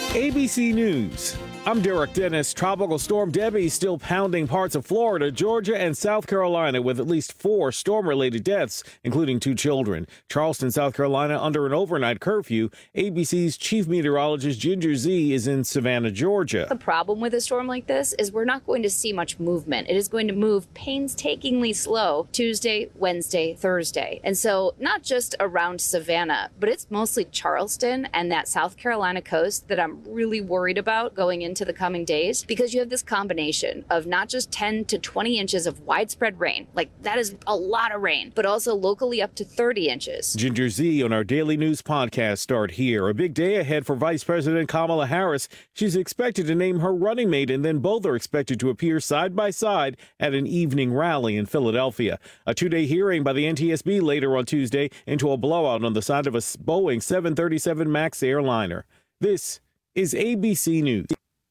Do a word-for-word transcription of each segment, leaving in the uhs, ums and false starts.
A B C News. I'm Derek Dennis. Tropical Storm Debbie still pounding parts of Florida, Georgia, and South Carolina with at least four storm-related deaths, including two children. Charleston, South Carolina, under an overnight curfew. A B C's chief meteorologist Ginger Zee is in Savannah, Georgia. The problem with a storm like this is we're not going to see much movement. It is going to move painstakingly slow Tuesday, Wednesday, Thursday. And so not just around Savannah, but it's mostly Charleston and that South Carolina coast that I'm really worried about going into the coming days, because you have this combination of not just ten to twenty inches of widespread rain, like that is a lot of rain, but also locally up to thirty inches. Ginger Zee on our daily news podcast start here. A big day ahead for Vice President Kamala Harris. She's expected to name her running mate, and then both are expected to appear side by side at an evening rally in Philadelphia. A two-day hearing by the N T S B later on Tuesday into a blowout on the side of a Boeing seven thirty-seven MAX airliner. This is A B C News.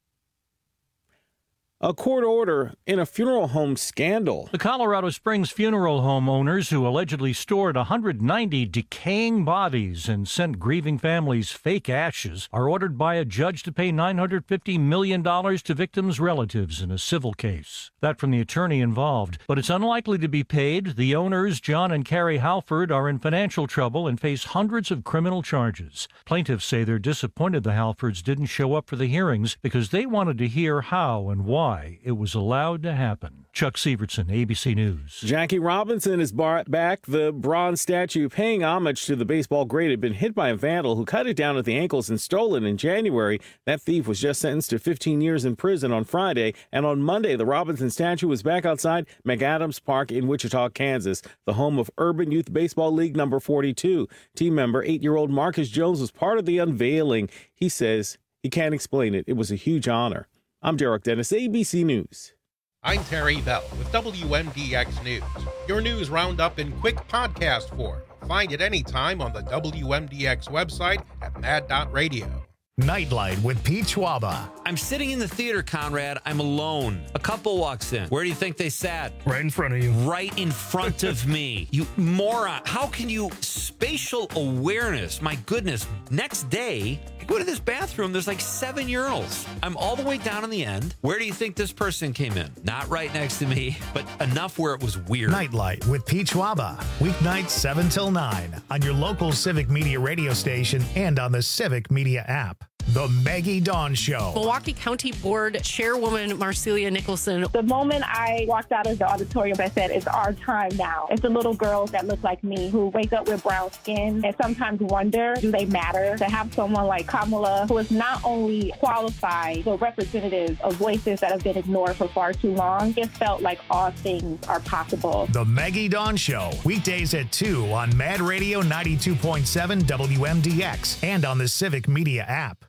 A court order in a funeral home scandal. The Colorado Springs funeral home owners who allegedly stored one hundred ninety decaying bodies and sent grieving families fake ashes are ordered by a judge to pay nine hundred fifty million dollars to victims' relatives in a civil case. That from the attorney involved. But it's unlikely to be paid. The owners, John and Carrie Halford, are in financial trouble and face hundreds of criminal charges. Plaintiffs say they're disappointed the Halfords didn't show up for the hearings because they wanted to hear how and why it was allowed to happen. Chuck Sievertson, A B C News. Jackie Robinson is brought back. The bronze statue paying homage to the baseball great had been hit by a vandal who cut it down at the ankles and stole it in January. That thief was just sentenced to fifteen years in prison on Friday. And on Monday, the Robinson statue was back outside McAdams Park in Wichita, Kansas, the home of Urban Youth Baseball League number forty-two. Team member eight-year-old Marcus Jones was part of the unveiling. He says he can't explain it. It was a huge honor. I'm Derek Dennis, A B C News. I'm Terry Bell with W M D X News. Your news roundup in quick podcast form. Find it anytime on the W M D X website at mad dot radio. Nightlight with Pete Schwaba. I'm sitting in the theater, Conrad. I'm alone. A couple walks in. Where do you think they sat? Right in front of you. Right in front of me. You moron. How can you... Spatial awareness. My goodness. Next day, I go to this bathroom. There's like seven urinals. I'm all the way down in the end. Where do you think this person came in? Not right next to me, but enough where it was weird. Nightlight with Pete Schwaba. Weeknights seven till nine on your local Civic Media radio station and on the Civic Media app. The Maggie Dawn Show. Milwaukee County Board Chairwoman Marcelia Nicholson. The moment I walked out of the auditorium, I said, it's our time now. It's the little girls that look like me who wake up with brown skin and sometimes wonder, do they matter? To have someone like Kamala, who is not only qualified, but representative of voices that have been ignored for far too long, it felt like all things are possible. The Maggie Dawn Show. Weekdays at two on Mad Radio ninety-two point seven W M D X and on the Civic Media app.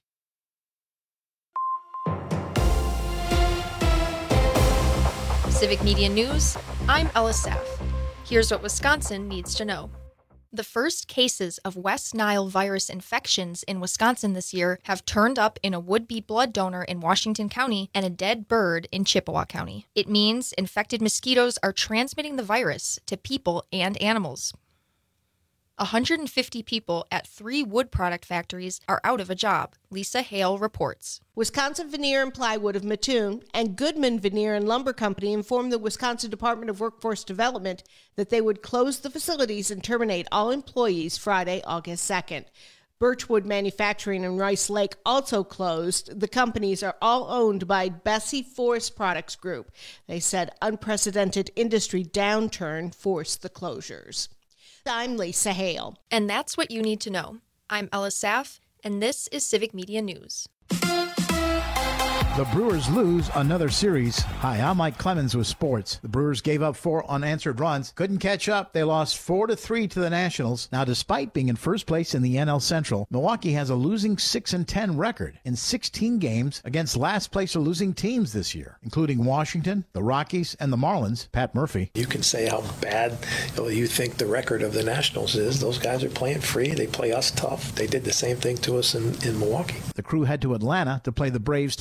Civic Media News, I'm Ella Saff. Here's what Wisconsin needs to know. The first cases of West Nile virus infections in Wisconsin this year have turned up in a would-be blood donor in Washington County and a dead bird in Chippewa County. It means infected mosquitoes are transmitting the virus to people and animals. one hundred fifty people at three wood product factories are out of a job, Lisa Hale reports. Wisconsin Veneer and Plywood of Mattoon and Goodman Veneer and Lumber Company informed the Wisconsin Department of Workforce Development that they would close the facilities and terminate all employees Friday, August second. Birchwood Manufacturing and Rice Lake also closed. The companies are all owned by Bessie Forest Products Group. They said unprecedented industry downturn forced the closures. I'm Lisa Hale. And that's what you need to know. I'm Ella Saff, and this is Civic Media News. The Brewers lose another series. Hi, I'm Mike Clemens with sports. The Brewers gave up four unanswered runs, couldn't catch up. They lost four to three to the Nationals. Now, despite being in first place in the N L Central, Milwaukee has a losing six and ten record in sixteen games against last place or losing teams this year, including Washington, the Rockies, and the Marlins. Pat Murphy. You can say how bad you think the record of the Nationals is. Those guys are playing free. They play us tough. They did the same thing to us in, in Milwaukee. The Crew head to Atlanta to play the Braves tomorrow night.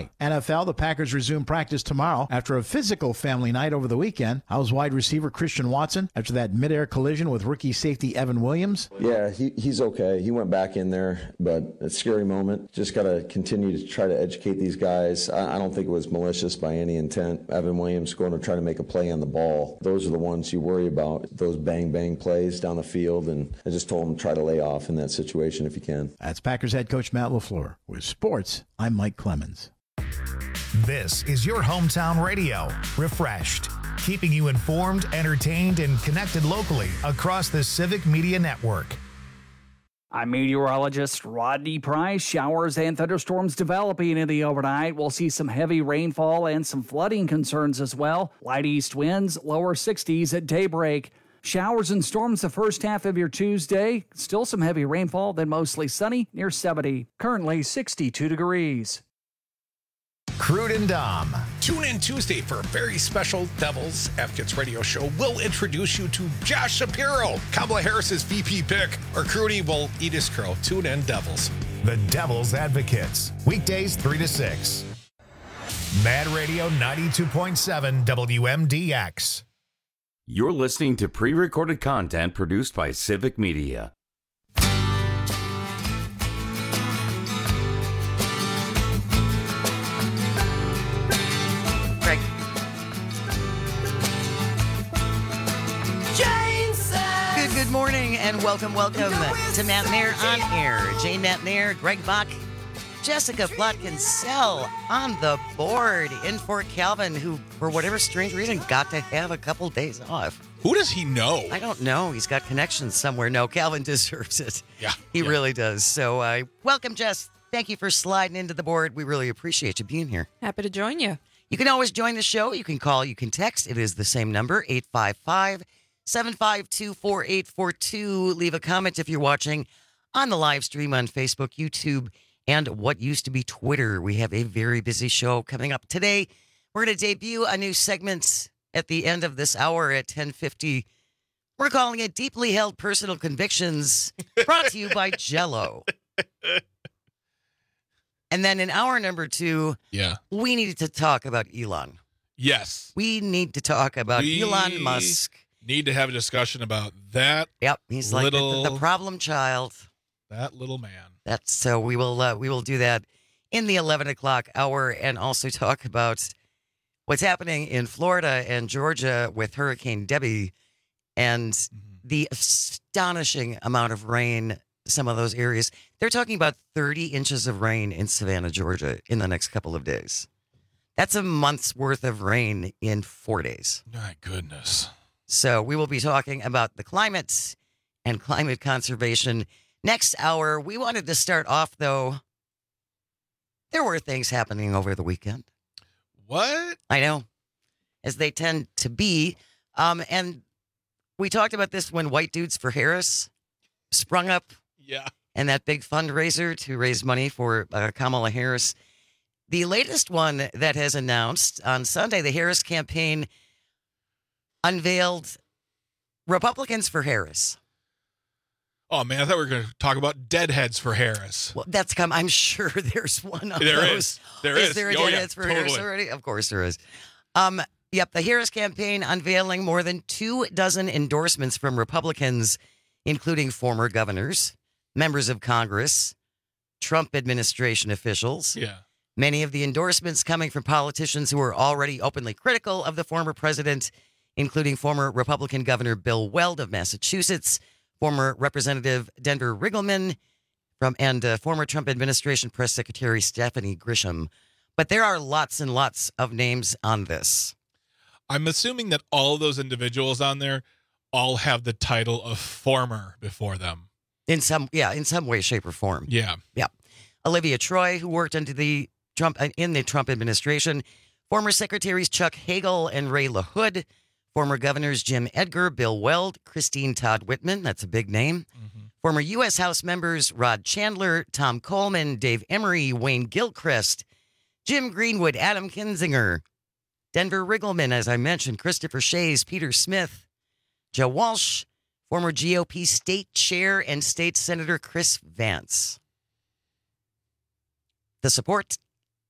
tonight. N F L, the Packers resume practice tomorrow after a physical family night over the weekend. How's wide receiver Christian Watson after that midair collision with rookie safety Evan Williams? Yeah, he, he's okay. He went back in there, but a scary moment. Just got to continue to try to educate these guys. I, I don't think it was malicious by any intent. Evan Williams going to try to make a play on the ball. Those are the ones you worry about, those bang-bang plays down the field, and I just told him try to lay off in that situation if you can. That's Packers head coach Matt LaFleur. With sports, I'm Mike Clemens. This is your hometown radio, Refreshed, keeping you informed, entertained, and connected locally across the Civic Media Network. I'm meteorologist Rodney Price. Showers and thunderstorms developing in the overnight. We'll see some heavy rainfall and some flooding concerns as well. Light east winds, lower sixties at daybreak. Showers and storms the first half of your Tuesday. Still some heavy rainfall, then mostly sunny, near seventy. Currently sixty-two degrees. Crude and Dom. Tune in Tuesday for a very special Devils Advocates radio show. We'll introduce you to Josh Shapiro, Kamala Harris's V P pick. Or Crudy will eat his crow. Tune in, Devils. The Devils Advocates. Weekdays three to six. Mad Radio ninety-two point seven W M D X. You're listening to pre-recorded content produced by Civic Media. Greg. Good, good morning and welcome, welcome to Matt Nair on Air. Jane Matt Nair, Greg Bach, Jessica Plotkin-Sell on the board in for Calvin, who, for whatever strange reason, got to have a couple days off. Who does he know? I don't know. He's got connections somewhere. No, Calvin deserves it. Yeah. He yeah. really does. So, uh, welcome, Jess. Thank you for sliding into the board. We really appreciate you being here. Happy to join you. You can always join the show. You can call, you can text. It is the same number, eight five five, seven five two, four eight four two. Leave a comment if you're watching on the live stream on Facebook, YouTube, and what used to be Twitter. We have a very busy show coming up today. We're going to debut a new segment at the end of this hour at ten fifty. We're calling it Deeply Held Personal Convictions, brought to you by Jell-O. And then in hour number two, yeah, we needed to talk about Elon. Yes. We need to talk about we Elon Musk. Need to have a discussion about that. Yep, he's like the, the problem child. That little man. That's so we will uh, we will do that in the eleven o'clock hour, and also talk about what's happening in Florida and Georgia with Hurricane Debbie and mm-hmm. the astonishing amount of rain. Some of those areas, they're talking about thirty inches of rain in Savannah, Georgia, in the next couple of days. That's a month's worth of rain in four days. My goodness. So we will be talking about the climate and climate conservation next hour. We wanted to start off, though. There were things happening over the weekend. What? I know, as they tend to be. Um, and we talked about this when White Dudes for Harris sprung up. Yeah. And that big fundraiser to raise money for uh, Kamala Harris. The latest one that has announced on Sunday, the Harris campaign unveiled Republicans for Harris. Oh, man, I thought we were going to talk about deadheads for Harris. Well, that's come. I'm sure there's one of there those. Is. There is. Is there a oh, deadheads yeah, for totally. Harris already? Of course there is. Um, yep, the Harris campaign unveiling more than two dozen endorsements from Republicans, including former governors, members of Congress, Trump administration officials. Yeah. Many of the endorsements coming from politicians who are already openly critical of the former president, including former Republican Governor Bill Weld of Massachusetts, former Representative Denver Riggleman, from and uh, former Trump administration press secretary Stephanie Grisham. But there are lots and lots of names on this. I'm assuming that all of those individuals on there all have the title of former before them. In some, yeah, in some way, shape, or form. Yeah. Yeah. Olivia Troy, who worked under the Trump in the Trump administration, former secretaries Chuck Hagel and Ray LaHood, former governors Jim Edgar, Bill Weld, Christine Todd Whitman, that's a big name, mm-hmm. former U S House members Rod Chandler, Tom Coleman, Dave Emery, Wayne Gilchrist, Jim Greenwood, Adam Kinzinger, Denver Riggleman, as I mentioned, Christopher Shays, Peter Smith, Joe Walsh, former G O P state chair and state senator Chris Vance. The support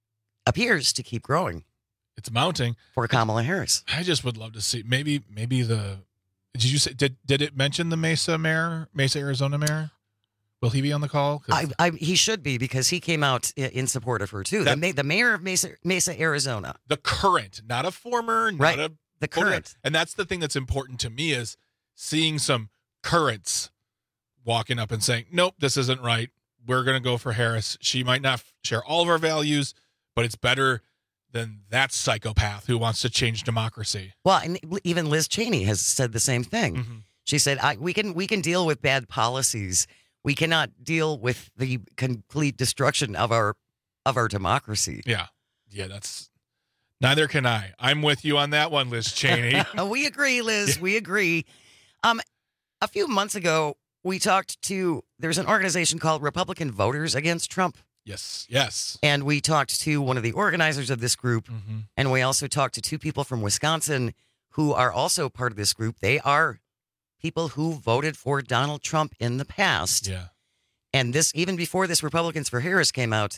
appears to keep growing. It's mounting for Kamala Harris. I just would love to see maybe maybe the did you say did did it mention the Mesa mayor, Mesa, Arizona mayor? Will he be on the call? I, I, he should be because he came out in support of her too. That, the, the mayor of Mesa, Mesa, Arizona, the current, not a former, not right? A, the current, and that's the thing that's important to me is seeing some currents walking up and saying, "Nope, this isn't right. We're going to go for Harris. She might not share all of our values, but it's better than that psychopath who wants to change democracy." Well, and even Liz Cheney has said the same thing. Mm-hmm. She said, I, "We can we can deal with bad policies. We cannot deal with the complete destruction of our of our democracy." Yeah, yeah, that's neither can I. I'm with you on that one, Liz Cheney. We agree, Liz. We agree. Um, a few months ago, we talked to. There's an organization called Republican Voters Against Trump. Yes, yes. And we talked to one of the organizers of this group, mm-hmm. and we also talked to two people from Wisconsin who are also part of this group. They are people who voted for Donald Trump in the past. Yeah. And this, even before this Republicans for Harris came out,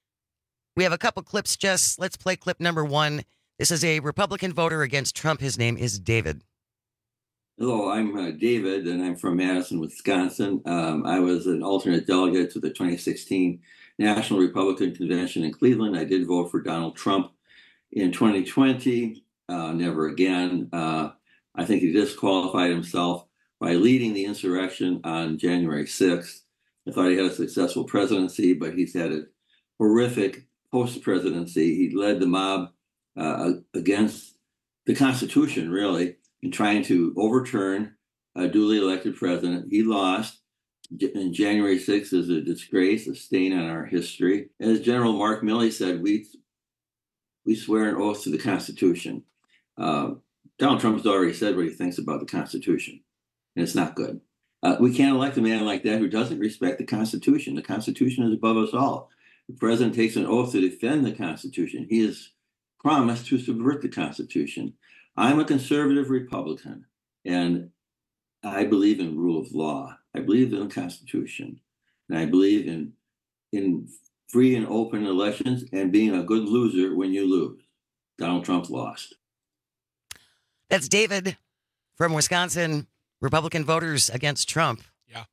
we have a couple clips, Jess. Let's play clip number one. This is a Republican voter against Trump. His name is David. Hello, I'm uh, David, and I'm from Madison, Wisconsin. Um, I was an alternate delegate to the twenty sixteen National Republican Convention in Cleveland. I did vote for Donald Trump in twenty twenty. Uh, never again. Uh, I think he disqualified himself by leading the insurrection on January sixth. I thought he had a successful presidency, but he's had a horrific post-presidency. He led the mob uh, against the Constitution, really, in trying to overturn a duly elected president. He lost. And January sixth is a disgrace, a stain on our history. As General Mark Milley said, we we swear an oath to the Constitution. Uh, Donald Trump's already said what he thinks about the Constitution, and it's not good. Uh, we can't elect a man like that who doesn't respect the Constitution. The Constitution is above us all. The president takes an oath to defend the Constitution. He has promised to subvert the Constitution. I'm a conservative Republican, and I believe in rule of law. I believe in the Constitution, and I believe in in free and open elections and being a good loser when you lose. Donald Trump lost. That's David from Wisconsin, Republican Voters Against Trump. Yeah.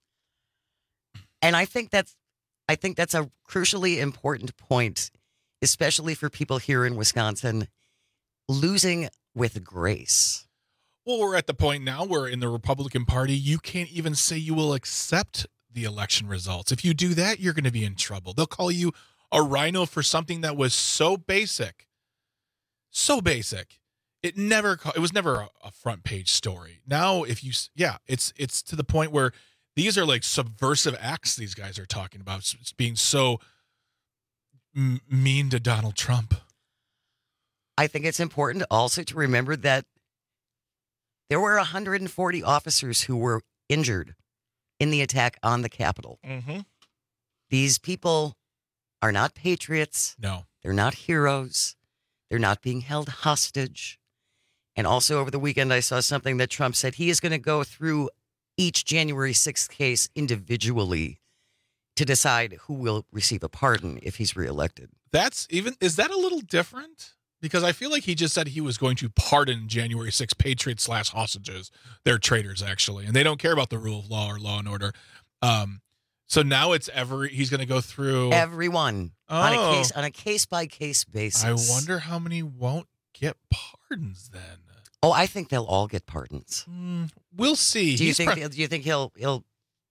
And I think that's I think that's a crucially important point, especially for people here in Wisconsin, losing with grace. Well, we're at the point now where in the Republican Party, you can't even say you will accept the election results. If you do that, you're going to be in trouble. They'll call you a rhino for something that was so basic, so basic. It never, it was never a, a front page story. Now, if you, yeah, it's it's to the point where these are like subversive acts these guys are talking about. It's, it's being so m- mean to Donald Trump. I think it's important also to remember that there were one hundred forty officers who were injured in the attack on the Capitol. Mm-hmm. These people are not patriots. No. They're not heroes. They're not being held hostage. And also over the weekend, I saw something that Trump said he is going to go through each January sixth case individually to decide who will receive a pardon if he's reelected. That's even, is that a little different? Because I feel like he just said he was going to pardon January sixth patriots slash hostages. They're traitors, actually, and they don't care about the rule of law or law and order. Um, so now it's every he's going to go through everyone oh. on a case on a case by case basis. I wonder how many won't get pardons then. Oh, I think they'll all get pardons. Mm, we'll see. Do you he's think? Pro- do you think he'll he'll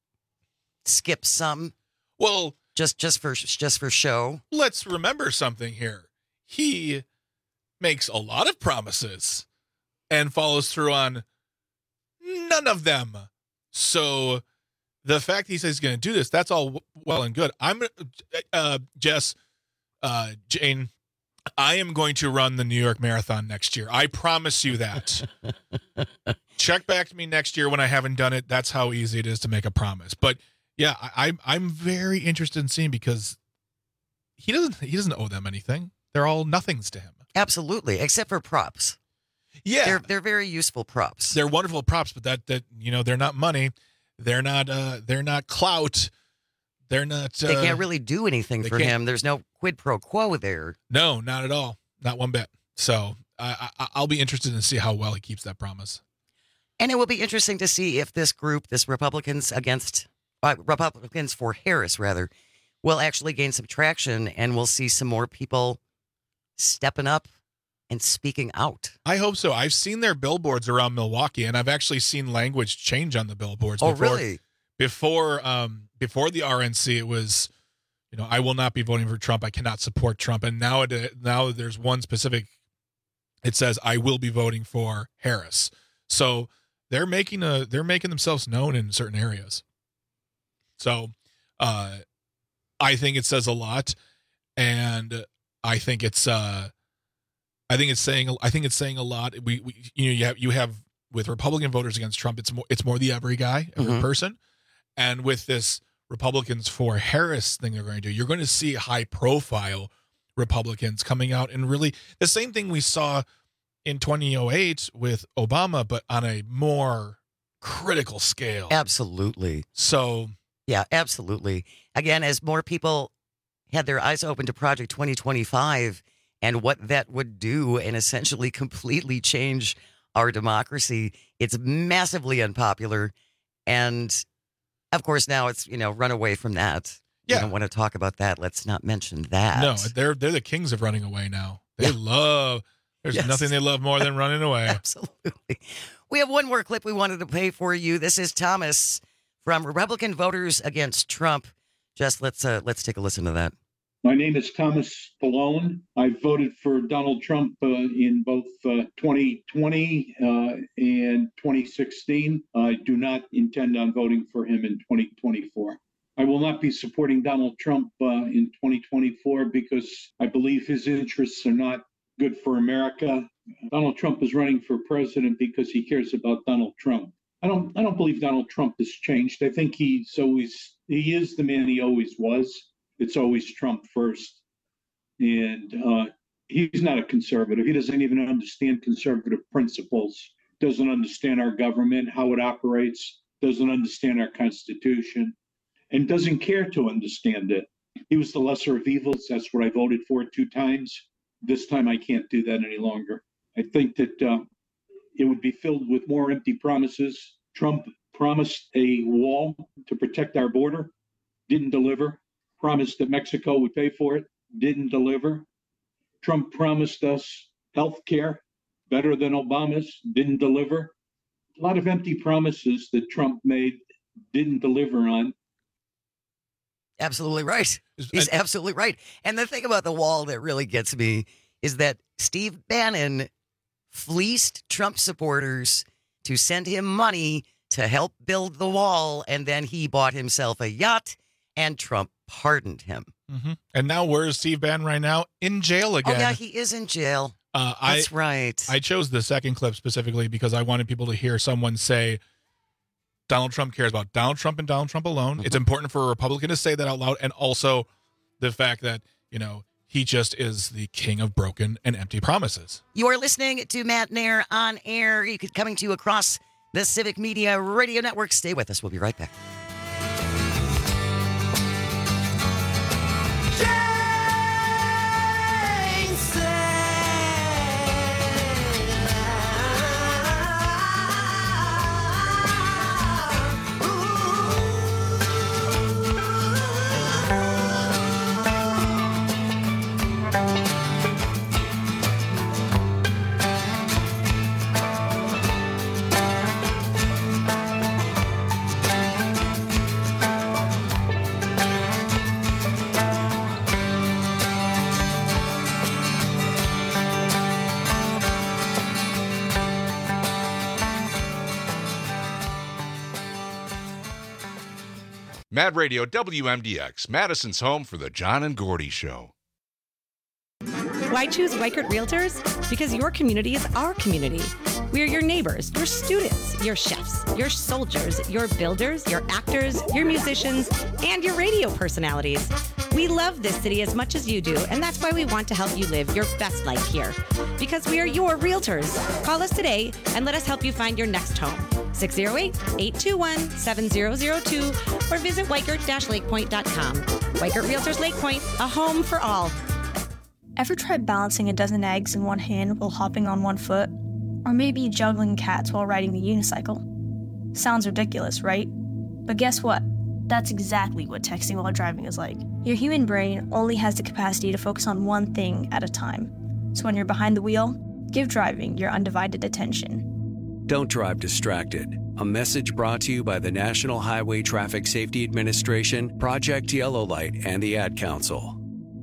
skip some? Well, just just for just for show. Let's remember something here. He makes a lot of promises and follows through on none of them. So the fact he says he's going to do this, that's all well and good. I'm uh, Jess, uh, Jane, I am going to run the New York Marathon next year. I promise you that. Check back to me next year when I haven't done it. That's how easy it is to make a promise. But yeah, I, I'm I'm very interested in seeing because he doesn't he doesn't owe them anything. They're all nothings to him. Absolutely, except for props. Yeah, they're they're very useful props. They're wonderful props, but that that you know they're not money. They're not uh they're not clout. They're not. Uh, they can't really do anything for can't. him. There's no quid pro quo there. No, not at all. Not one bit. So I, I, I'll be interested to see how well he keeps that promise. And it will be interesting to see if this group, this Republicans against, uh, Republicans for Harris, rather, will actually gain some traction, and we'll see some more people stepping up and speaking out. I hope so. I've seen their billboards around Milwaukee, and I've actually seen language change on the billboards. Oh, before, really? Before, um, before the R N C, it was, you know, I will not be voting for Trump. I cannot support Trump. And now, it, now there's one specific. It says I will be voting for Harris. So they're making a they're making themselves known in certain areas. So uh, I think it says a lot, and I think it's. Uh, I think it's saying. I think it's saying a lot. We, we, you know, you have you have with Republican voters against Trump. It's more. It's more the every guy, every Mhm. person, and with this Republicans for Harris thing they're going to do, you're going to see high profile Republicans coming out and really the same thing we saw in twenty oh eight with Obama, but on a more critical scale. Absolutely. So yeah, absolutely. Again, as more people had their eyes open to Project twenty twenty-five. And what that would do and essentially completely change our democracy. It's massively unpopular. And, of course, now it's, you know, run away from that. Yeah. We don't want to talk about that. Let's not mention that. no, they're they're the kings of running away now. They Yeah. love. There's Yes. nothing they love more than running away. Absolutely. We have one more clip we wanted to play for you. This is Thomas from Republican Voters Against Trump. Just let's uh, let's take a listen to that. My name is Thomas Pallone. I voted for Donald Trump uh, in both uh, twenty twenty uh, and twenty sixteen. I do not intend on voting for him in twenty twenty-four. I will not be supporting Donald Trump uh, in twenty twenty-four because I believe his interests are not good for America. Donald Trump is running for president because he cares about Donald Trump. I don't I don't believe Donald Trump has changed. I think he's always he is the man he always was. It's always Trump first. And uh, he's not a conservative. He doesn't even understand conservative principles, doesn't understand our government, how it operates, doesn't understand our Constitution, and doesn't care to understand it. He was the lesser of evils. That's what I voted for two times. This time I can't do that any longer. I think that uh, it would be filled with more empty promises. Trump promised a wall to protect our border, didn't deliver. Promised that Mexico would pay for it, didn't deliver. Trump promised us health care better than Obama's, didn't deliver. A lot of empty promises that Trump made, didn't deliver on. Absolutely right. He's absolutely right. And the thing about the wall that really gets me is that Steve Bannon fleeced Trump supporters to send him money to help build the wall, and then he bought himself a yacht, and Trump pardoned him. Mm-hmm. And now where is Steve Bannon right now? In jail again. Oh, yeah, he is in jail. Uh, That's I, right. I chose the second clip specifically because I wanted people to hear someone say Donald Trump cares about Donald Trump and Donald Trump alone. Mm-hmm. It's important for a Republican to say that out loud, and also the fact that, you know, he just is the king of broken and empty promises. You are listening to Matt Nair on air. You could coming to you across the Civic Media Radio Network. Stay with us. We'll be right back. Mad Radio W M D X, Madison's home for the John and Gordy Show. Why choose Weichert Realtors? Because your community is our community. We are your neighbors, your students, your chefs, your soldiers, your builders, your actors, your musicians, and your radio personalities. We love this city as much as you do, and that's why we want to help you live your best life here. Because we are your realtors. Call us today and let us help you find your next home. six oh eight, eight two one, seven zero zero two, or visit Weichert Lakepoint dot com. Weichert Realtors Lake Point, a home for all. Ever tried balancing a dozen eggs in one hand while hopping on one foot? Or maybe juggling cats while riding the unicycle? Sounds ridiculous, right? But guess what? That's exactly what texting while driving is like. Your human brain only has the capacity to focus on one thing at a time. So when you're behind the wheel, give driving your undivided attention. Don't drive distracted. A message brought to you by the National Highway Traffic Safety Administration, Project Yellow Light, and the Ad Council.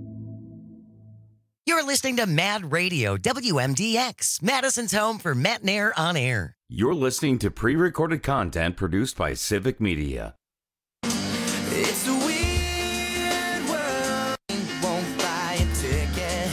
You're listening to Mad Radio, W M D X, Madison's home for Matt Nair on air. You're listening to pre-recorded content produced by Civic Media. It's a weird world, won't buy a ticket,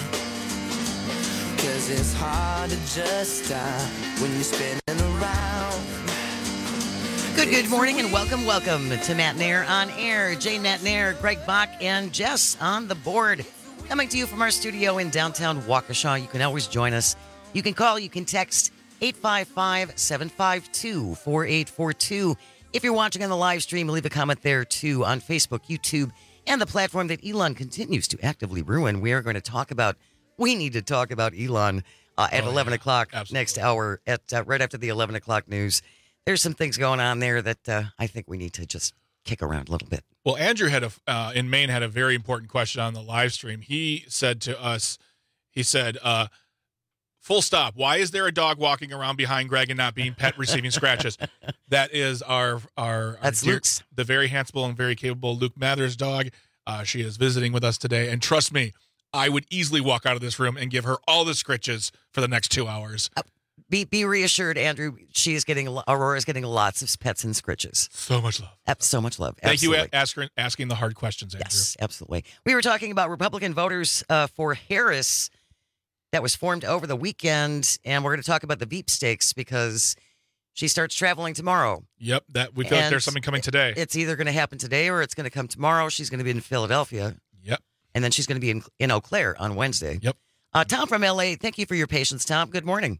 cause it's hard to just stop when you're spinning around. Good, good morning and welcome, welcome to Matt Nair on air. Jane Matt Nair, Greg Bach, and Jess on the board. Coming to you from our studio in downtown Waukesha. You can always join us. You can call, you can text eight five five, seven five two, four eight four two. If you're watching on the live stream, leave a comment there too on Facebook, YouTube, and the platform that Elon continues to actively ruin. We are going to talk about, we need to talk about Elon uh, at oh, eleven yeah. o'clock Absolutely. Next hour, at uh, right after the eleven o'clock news. There's some things going on there that uh, I think we need to just kick around a little bit. Well, Andrew had a uh, in Maine had a very important question on the live stream. He said to us, he said, uh, full stop. Why is there a dog walking around behind Greg and not being pet receiving scratches? That is our our, That's our dear, Luke's. the very handsome and very capable Luke Mather's dog. Uh, she is visiting with us today, and trust me, I would easily walk out of this room and give her all the scritches for the next two hours. Uh, be be reassured, Andrew. She is getting Aurora is getting lots of pets and scritches. So much love. Uh, so much love. Thank Absolutely. you for ask, asking the hard questions, Andrew. Yes, absolutely. We were talking about Republican voters uh, for Harris that was formed over the weekend, and we're going to talk about the Veep stakes because she starts traveling tomorrow. Yep, that we feel and like there's something coming today. It's either going to happen today or it's going to come tomorrow. She's going to be in Philadelphia. Yep. And then she's going to be in, in Eau Claire on Wednesday. Yep. Uh, Tom from L A, thank you for your patience, Tom. Good morning.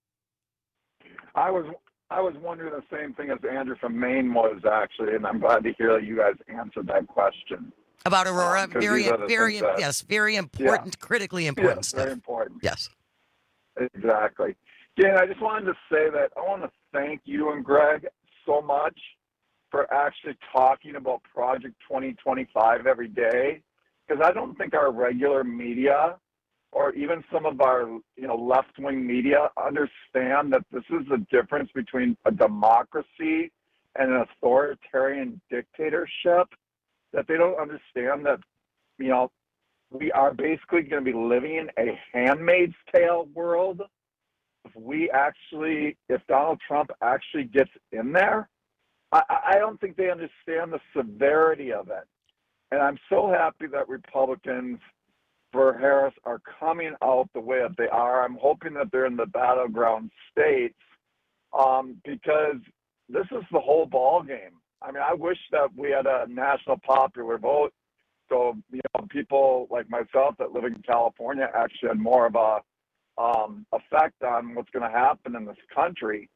I was I was wondering the same thing as Andrew from Maine was, actually, and I'm glad to hear that you guys answered that question. About Aurora, Um, 'cause very, these are the very, things that- yes, very important, critically important Yes, stuff. very important. Yes. Exactly. Jan, I just wanted to say that I want to thank you and Greg so much for actually talking about Project twenty twenty-five every day, because I don't think our regular media or even some of our, you know, left-wing media understand that this is the difference between a democracy and an authoritarian dictatorship, that they don't understand that, you know, we are basically going to be living in a Handmaid's Tale world. If we actually, if Donald Trump actually gets in there, I, I don't think they understand the severity of it. And I'm so happy that Republicans for Harris are coming out the way that they are. I'm hoping that they're in the battleground states um, because this is the whole ball game. I mean, I wish that we had a national popular vote, so you know, people like myself that live in California actually had more of a um, effect on what's going to happen in this country.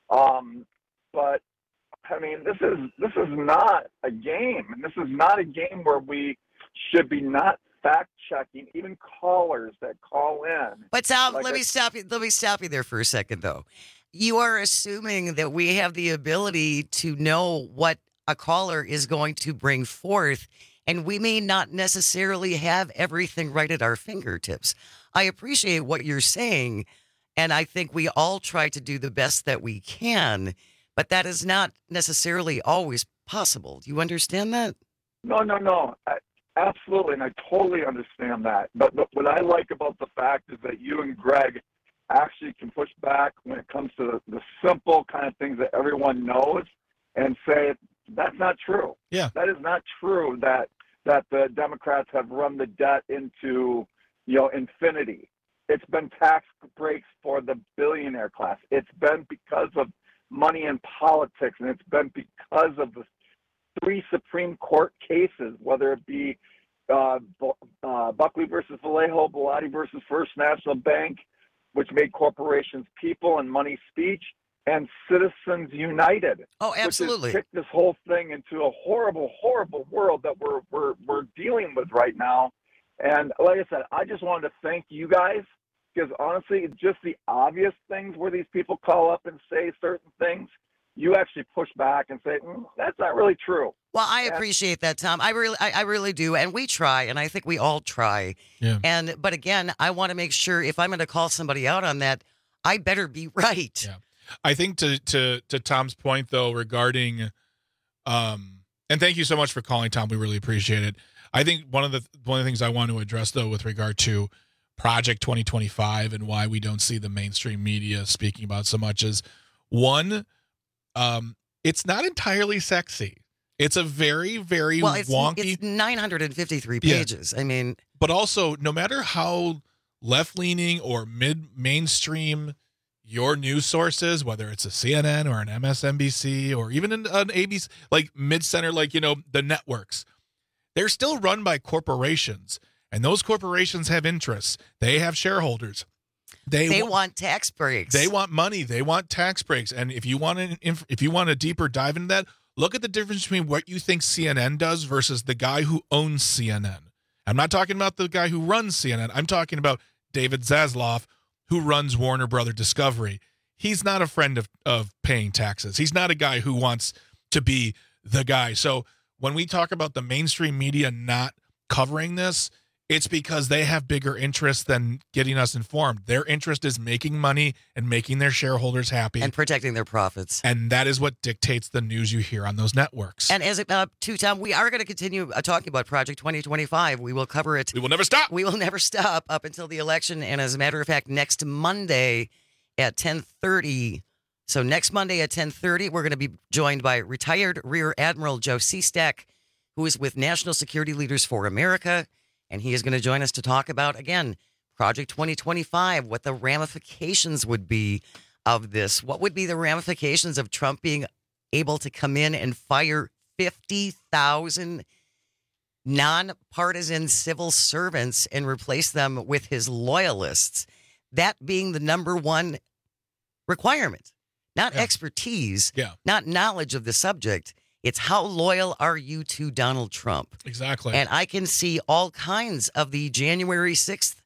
Um, but I mean, this is this is not a game, and this is not a game where we should be not fact checking even callers that call in. But Tom, Like let I- me stop you. Let me stop you there for a second, though. You are assuming that we have the ability to know what a caller is going to bring forth, and we may not necessarily have everything right at our fingertips. I appreciate what you're saying, and I think we all try to do the best that we can, but that is not necessarily always possible. Do you understand that? No, no, no. I, absolutely, and I totally understand that. But, but what I like about the fact is that you and Greg actually can push back when it comes to the, the simple kind of things that everyone knows and say, that's not true. Yeah. That is not true that that the Democrats have run the debt into, you know, infinity. It's been tax breaks for the billionaire class. It's been because of money in politics, and it's been because of the three Supreme Court cases, whether it be uh, uh, Buckley versus Vallejo, Bellotti versus First National Bank, which made corporations people and money speech, and Citizens United. Oh, absolutely. Which has kicked this whole thing into a horrible, horrible world that we're we're we're dealing with right now. And like I said, I just wanted to thank you guys, because honestly, it's just the obvious things where these people call up and say certain things, you actually push back and say, mm, that's not really true. Well, I appreciate that, Tom. I really, I, I really do, and we try, and I think we all try. Yeah. And but again, I want to make sure if I'm going to call somebody out on that, I better be right. Yeah. I think to to to Tom's point though regarding, um, and thank you so much for calling, Tom. We really appreciate it. I think one of the one of the things I want to address though with regard to Project twenty twenty-five and why we don't see the mainstream media speaking about so much is one, um, it's not entirely sexy. It's a very, very well, it's, wonky. It's nine hundred fifty-three pages. Yeah. I mean, but also, no matter how left-leaning or mid-mainstream your news sources, whether it's a C N N or an M S N B C or even an, an A B C, like mid-center, like, you know, the networks, they're still run by corporations, and those corporations have interests. They have shareholders. They, they wa- want tax breaks. They want money. They want tax breaks. And if you want an, if you want a deeper dive into that, look at the difference between what you think C N N does versus the guy who owns C N N. I'm not talking about the guy who runs C N N. I'm talking about David Zaslav, who runs Warner Brother Discovery. He's not a friend of, of paying taxes. He's not a guy who wants to be the guy. So when we talk about the mainstream media not covering this, it's because they have bigger interests than getting us informed. Their interest is making money and making their shareholders happy. And protecting their profits. And that is what dictates the news you hear on those networks. And as it, uh, to Tom, we are going to continue uh, talking about Project twenty twenty-five. We will cover it. We will never stop. We will never stop up until the election. And as a matter of fact, next Monday at ten thirty, so next Monday at ten thirty, we're going to be joined by retired Rear Admiral Joe Seastack, who is with National Security Leaders for America. And he is going to join us to talk about, again, Project twenty twenty-five, what the ramifications would be of this. What would be the ramifications of Trump being able to come in and fire fifty thousand nonpartisan civil servants and replace them with his loyalists? That being the number one requirement, not yeah. expertise, yeah. not knowledge of the subject. It's how loyal are you to Donald Trump? Exactly. And I can see all kinds of the January sixth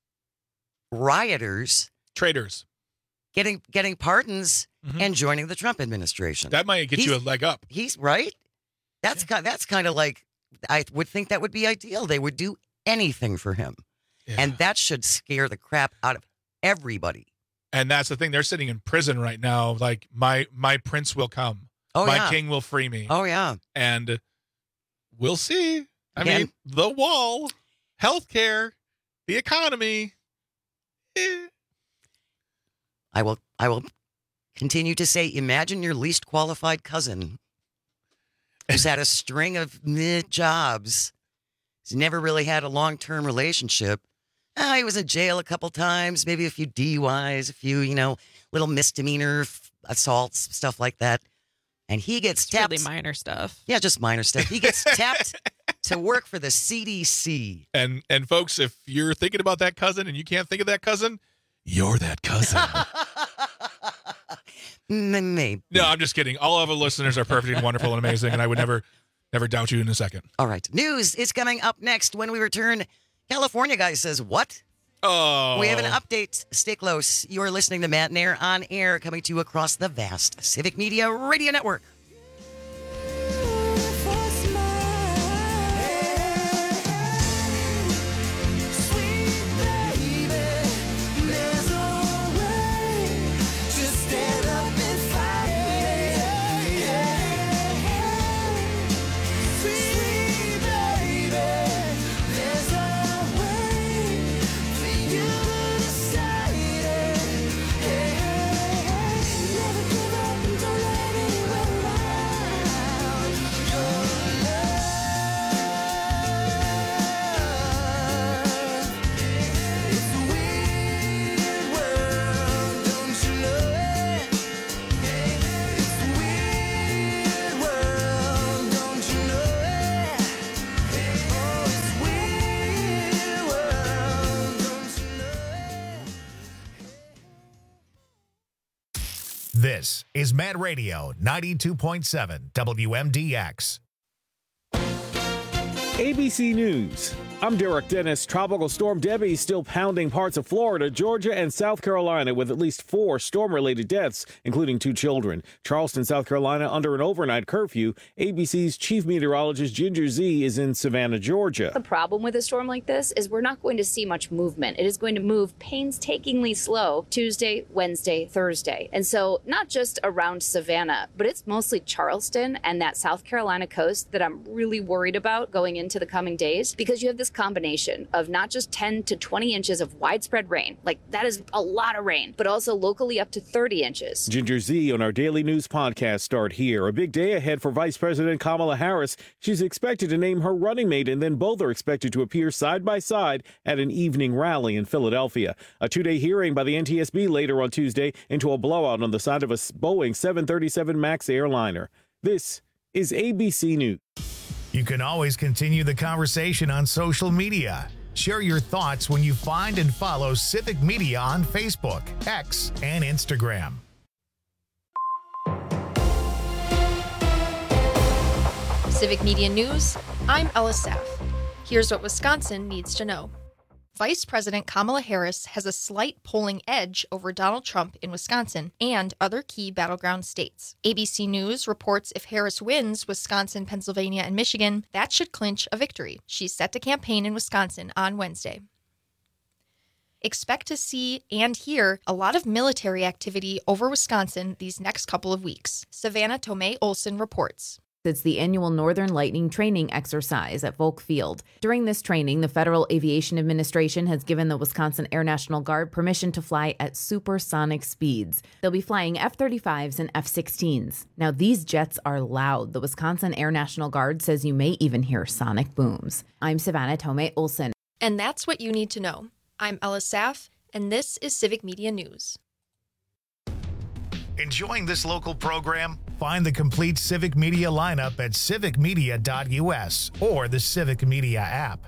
rioters, traitors, getting getting pardons mm-hmm. and joining the Trump administration. That might get he's, you a leg up. He's right. That's yeah. kind. That's kind of like I would think that would be ideal. They would do anything for him, yeah. and that should scare the crap out of everybody. And that's the thing. They're sitting in prison right now. Like my my prince will come. Oh, My yeah. king will free me. Oh, yeah. And we'll see. I Again. mean, the wall, healthcare, the economy. Eh. I will I will continue to say, imagine your least qualified cousin who's had a string of meh jobs. He's never really had a long-term relationship. Oh, he was in jail a couple times, maybe a few D U Is, a few, you know, little misdemeanor f- assaults, stuff like that. And he gets it's tapped. Really minor stuff. Yeah, just minor stuff. He gets tapped to work for the C D C. And and folks, if you're thinking about that cousin and you can't think of that cousin, you're that cousin. Maybe. No, I'm just kidding. All of our listeners are perfect and wonderful and amazing, and I would never, never doubt you in a second. All right. News is coming up next when we return. California guy says, what? Oh. We have an update. Stay close. You're listening to Matt and Air on Air, coming to you across the vast Civic Media Radio Network. This is Mad Radio ninety-two point seven W M D X. A B C News. I'm Derek Dennis. Tropical Storm Debbie is still pounding parts of Florida, Georgia, and South Carolina with at least four storm-related deaths, including two children. Charleston, South Carolina, under an overnight curfew. A B C's chief meteorologist Ginger Zee is in Savannah, Georgia. The problem with a storm like this is we're not going to see much movement. It is going to move painstakingly slow Tuesday, Wednesday, Thursday. And so not just around Savannah, but it's mostly Charleston and that South Carolina coast that I'm really worried about going into the coming days, because you have this combination of not just ten to twenty inches of widespread rain, like that is a lot of rain, but also locally up to thirty inches. Ginger Zee on our daily news podcast start here. A big day ahead for Vice President Kamala Harris. She's expected to name her running mate, and then both are expected to appear side by side at an evening rally in Philadelphia. A two-day hearing by the N T S B later on Tuesday into a blowout on the side of a Boeing seven thirty-seven MAX airliner. This is A B C News. You can always continue the conversation on social media. Share your thoughts when you find and follow Civic Media on Facebook, X, and Instagram. Civic Media News, I'm Ella Saff. Here's what Wisconsin needs to know. Vice President Kamala Harris has a slight polling edge over Donald Trump in Wisconsin and other key battleground states. A B C News reports if Harris wins Wisconsin, Pennsylvania, and Michigan, that should clinch a victory. She's set to campaign in Wisconsin on Wednesday. Expect to see and hear a lot of military activity over Wisconsin these next couple of weeks. Savannah Tomei Olson reports. It's the annual Northern Lightning training exercise at Volk Field. During this training, the Federal Aviation Administration has given the Wisconsin Air National Guard permission to fly at supersonic speeds. They'll be flying F thirty-fives and F sixteens. Now, these jets are loud. The Wisconsin Air National Guard says you may even hear sonic booms. I'm Savannah Tomei Olson. And that's what you need to know. I'm Ella Saff, and this is Civic Media News. Enjoying this local program? Find the complete Civic Media lineup at civic media dot U S or the Civic Media app.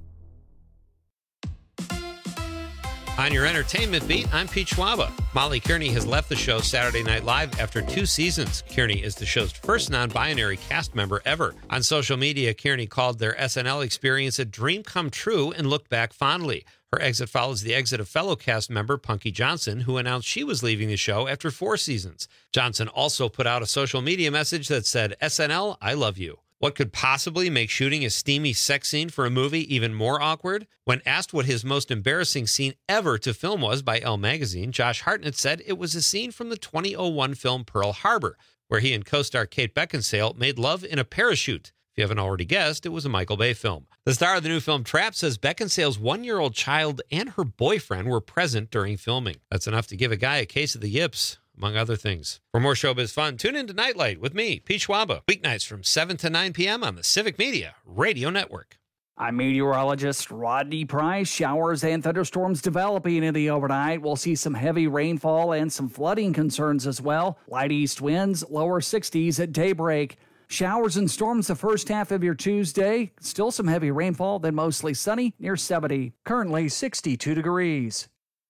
On your entertainment beat, I'm Pete Schwaba. Molly Kearney has left the show Saturday Night Live after two seasons. Kearney is the show's first non-binary cast member ever. On social media, Kearney called their S N L experience a dream come true and looked back fondly. Her exit follows the exit of fellow cast member Punky Johnson, who announced she was leaving the show after four seasons. Johnson also put out a social media message that said, S N L, I love you. What could possibly make shooting a steamy sex scene for a movie even more awkward? When asked what his most embarrassing scene ever to film was by Elle Magazine, Josh Hartnett said it was a scene from the twenty oh one film Pearl Harbor, where he and co-star Kate Beckinsale made love in a parachute. If you haven't already guessed, it was a Michael Bay film. The star of the new film Trap says Beckinsale's one-year-old child and her boyfriend were present during filming. That's enough to give a guy a case of the yips, among other things. For more showbiz fun, tune in to Nightlight with me, Pete Schwaba, weeknights from seven to nine p.m. on the Civic Media Radio Network. I'm meteorologist Rodney Price. Showers and thunderstorms developing in the overnight. We'll see some heavy rainfall and some flooding concerns as well. Light east winds, lower sixties at daybreak. Showers and storms the first half of your Tuesday. Still some heavy rainfall, then mostly sunny, near seventy. Currently sixty-two degrees.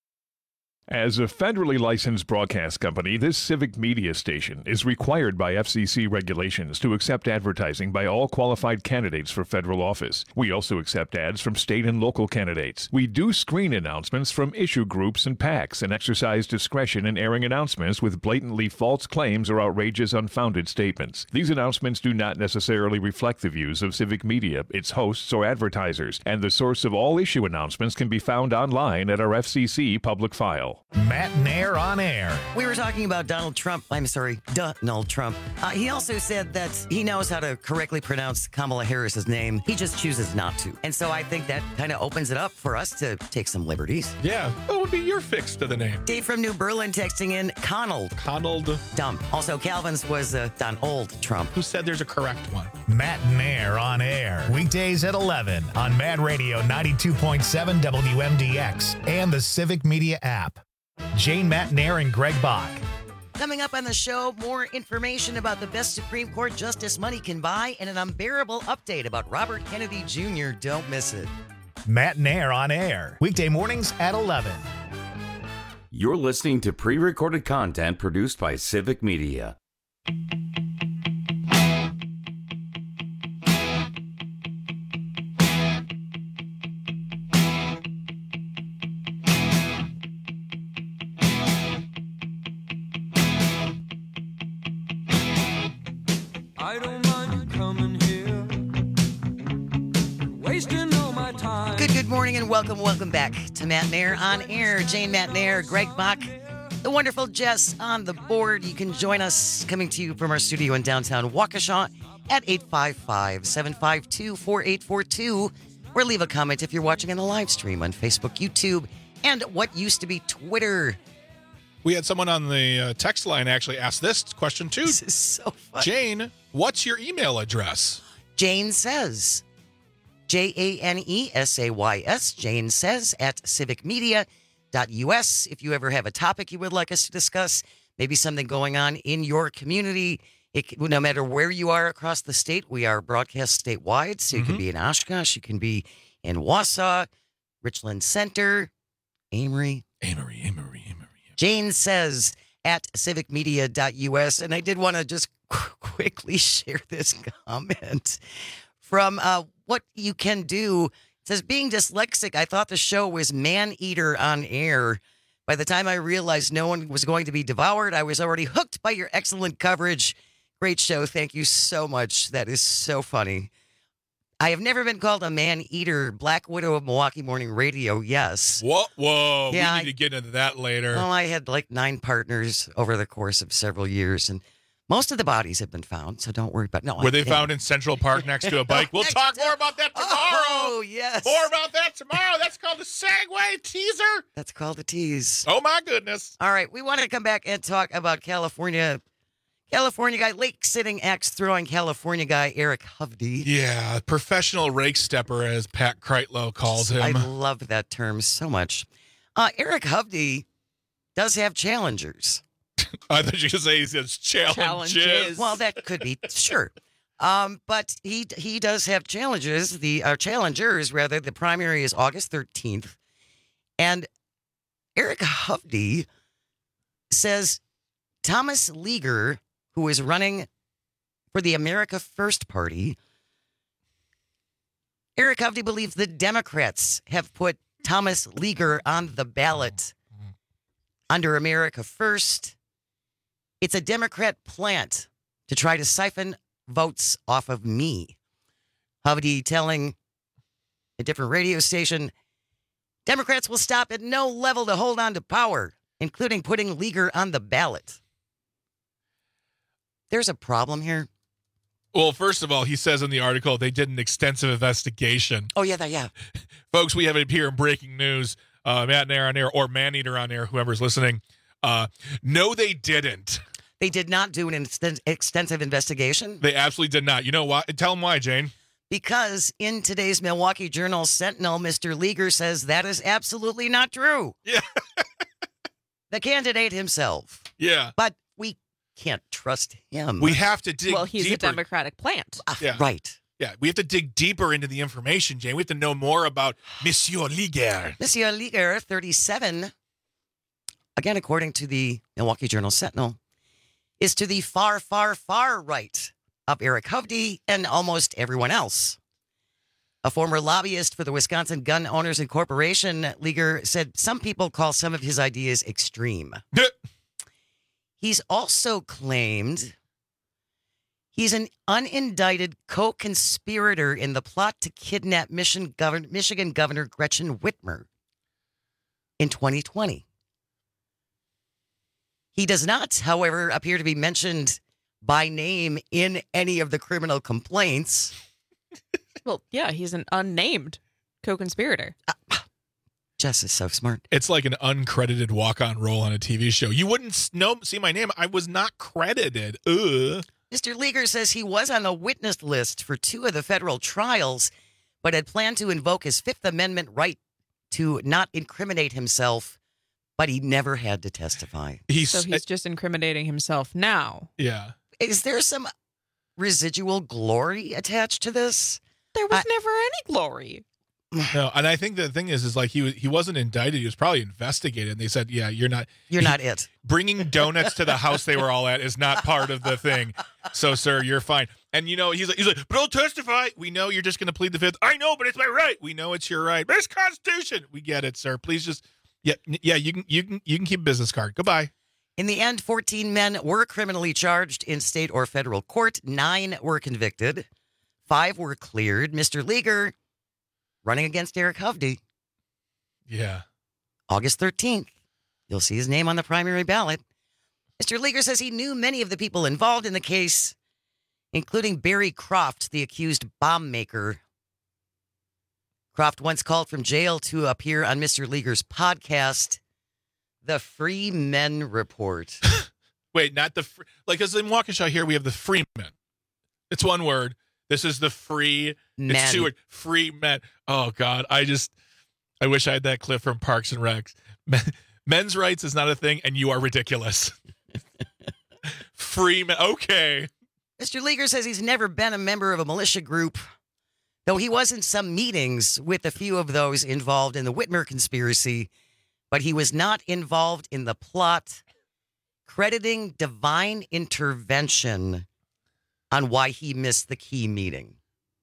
As a federally licensed broadcast company, this Civic Media station is required by F C C regulations to accept advertising by all qualified candidates for federal office. We also accept ads from state and local candidates. We do screen announcements from issue groups and PACs and exercise discretion in airing announcements with blatantly false claims or outrageous, unfounded statements. These announcements do not necessarily reflect the views of Civic Media, its hosts, or advertisers, and the source of all issue announcements can be found online at our F C C public file. Matt Nair on air. We were talking about Donald Trump. I'm sorry, Donald Trump. Uh, he also said that he knows how to correctly pronounce Kamala Harris's name. He just chooses not to. And so I think that kind of opens it up for us to take some liberties. Yeah. What would be your fix to the name? Dave from New Berlin texting in Conald. Conald. Dumb. Also, Calvin's was uh, Donald Trump. Who said there's a correct one? Matt Nair on air. Weekdays at eleven on Mad Radio ninety-two point seven W M D X and the Civic Media app. Jane Matt Nair and Greg Bach. Coming up on the show, more information about the best Supreme Court justice money can buy and an unbearable update about Robert Kennedy Junior Don't miss it. Matt Nair on air. Weekday mornings at eleven. You're listening to pre-recorded content produced by Civic Media. I don't mind you coming here, wasting all my time. Good, good morning and welcome, welcome back to Matt Nair on air. Jane Matt Nair, Greg Bach, the wonderful Jess on the board. You can join us coming to you from our studio in downtown Waukesha at eight five five, seven five two, four eight four two, or leave a comment if you're watching on the live stream on Facebook, YouTube, and what used to be Twitter. We had someone on the uh, text line actually ask this question too. This is so funny. Jane, what's your email address? Jane Says. J A N E S A Y S. Jane Says at civic media dot U S. If you ever have a topic you would like us to discuss, maybe something going on in your community, it, no matter where you are across the state, we are broadcast statewide. So you Mm-hmm. can be in Oshkosh, you can be in Wausau, Richland Center, Amory. Amory, Amory, Amory. Jane Says at civic media dot U S. And I did want to just quickly share this comment from uh, What You Can Do. It says, being dyslexic, I thought the show was Man-Eater on air. By the time I realized no one was going to be devoured, I was already hooked by your excellent coverage. Great show. Thank you so much. That is so funny. I have never been called a man-eater. Black Widow of Milwaukee Morning Radio, yes. Whoa, whoa. Yeah, we need I- to get into that later. Well, I had like nine partners over the course of several years, and most of the bodies have been found, so don't worry about no. Were I they can't. found in Central Park next to a bike? We'll Next talk to- more about that tomorrow. Oh, yes. More about that tomorrow. That's called the Segway teaser. That's called a tease. Oh, my goodness. All right, we want to come back and talk about California. California guy, lake-sitting axe-throwing California guy, Eric Hovde. Yeah, professional rake stepper, as Pat Kreitlow calls him. I love that term so much. Uh, Eric Hovde does have challengers. I thought you could say he says challenges. Challenges. Well, that could be, sure. Um, but he he does have challenges. The uh, challengers, rather. The primary is August thirteenth. And Eric Hovde says Thomas Leaguer, who is running for the America First Party, Eric Hovde believes the Democrats have put Thomas Leaguer on the ballot under America First. It's a Democrat plant to try to siphon votes off of me. Hovde telling a different radio station, Democrats will stop at no level to hold on to power, including putting Leaguer on the ballot. There's a problem here. Well, first of all, he says in the article they did an extensive investigation. Oh, yeah, yeah. Folks, we have it here in breaking news. Uh, Matt Nair on air, or Man-Eater on air, whoever's listening. Uh, no, they didn't. They did not do an exten- extensive investigation. They absolutely did not. You know why? Tell them why, Jane. Because in today's Milwaukee Journal Sentinel, Mister Leaguer says that is absolutely not true. Yeah. The candidate himself. Yeah. But we can't trust him. We have to dig Well, he's deeper. a Democratic plant. Yeah. Right. Yeah, we have to dig deeper into the information, Jane. We have to know more about Monsieur Leaguer. Monsieur Leaguer, thirty-seven, again, according to the Milwaukee Journal Sentinel, is to the far, far, far right of Eric Hovde and almost everyone else. A former lobbyist for the Wisconsin Gun Owners Incorporation, Leaguer said some people call some of his ideas extreme. He's also claimed he's an unindicted co-conspirator in the plot to kidnap Michigan Governor, Michigan Governor Gretchen Whitmer in twenty twenty. He does not, however, appear to be mentioned by name in any of the criminal complaints. Well, yeah, he's an unnamed co-conspirator. Jess is so smart. It's like an uncredited walk-on role on a T V show. You wouldn't s- know, see my name. I was not credited. Ugh. Mister Leaguer says he was on the witness list for two of the federal trials, but had planned to invoke his Fifth Amendment right to not incriminate himself, but he never had to testify. He's, so he's just incriminating himself now. Yeah. Is there some residual glory attached to this? There was I- never any glory. No, and I think the thing is, is like he was, he wasn't indicted. He was probably investigated. And they said, yeah, you're not. You're not it. Bringing donuts to the house they were all at is not part of the thing. So, sir, you're fine. And, you know, he's like, he's like, but I'll testify. We know you're just going to plead the fifth. I know, but it's my right. We know it's your right. But it's Constitution. We get it, sir. Please just, yeah, yeah, you can, you can, you can keep a business card. Goodbye. In the end, fourteen men were criminally charged in state or federal court. Nine were convicted. Five were cleared. Mister Leaguer running against Eric Hovde. Yeah. August thirteenth. You'll see his name on the primary ballot. Mister Leaguer says he knew many of the people involved in the case, including Barry Croft, the accused bomb maker. Croft once called from jail to appear on Mister Leaguer's podcast, The Free Men Report. Wait, not the free, like, because in Waukesha here we have the free men. It's one word. This is the free men. It's two word. Free men. Oh God, I just I wish I had that clip from Parks and Recs. Men, men's rights is not a thing, and you are ridiculous. Free men. Okay. Mister Leaguer says he's never been a member of a militia group, though he was in some meetings with a few of those involved in the Whitmer conspiracy, but he was not involved in the plot, crediting divine intervention on why he missed the key meeting.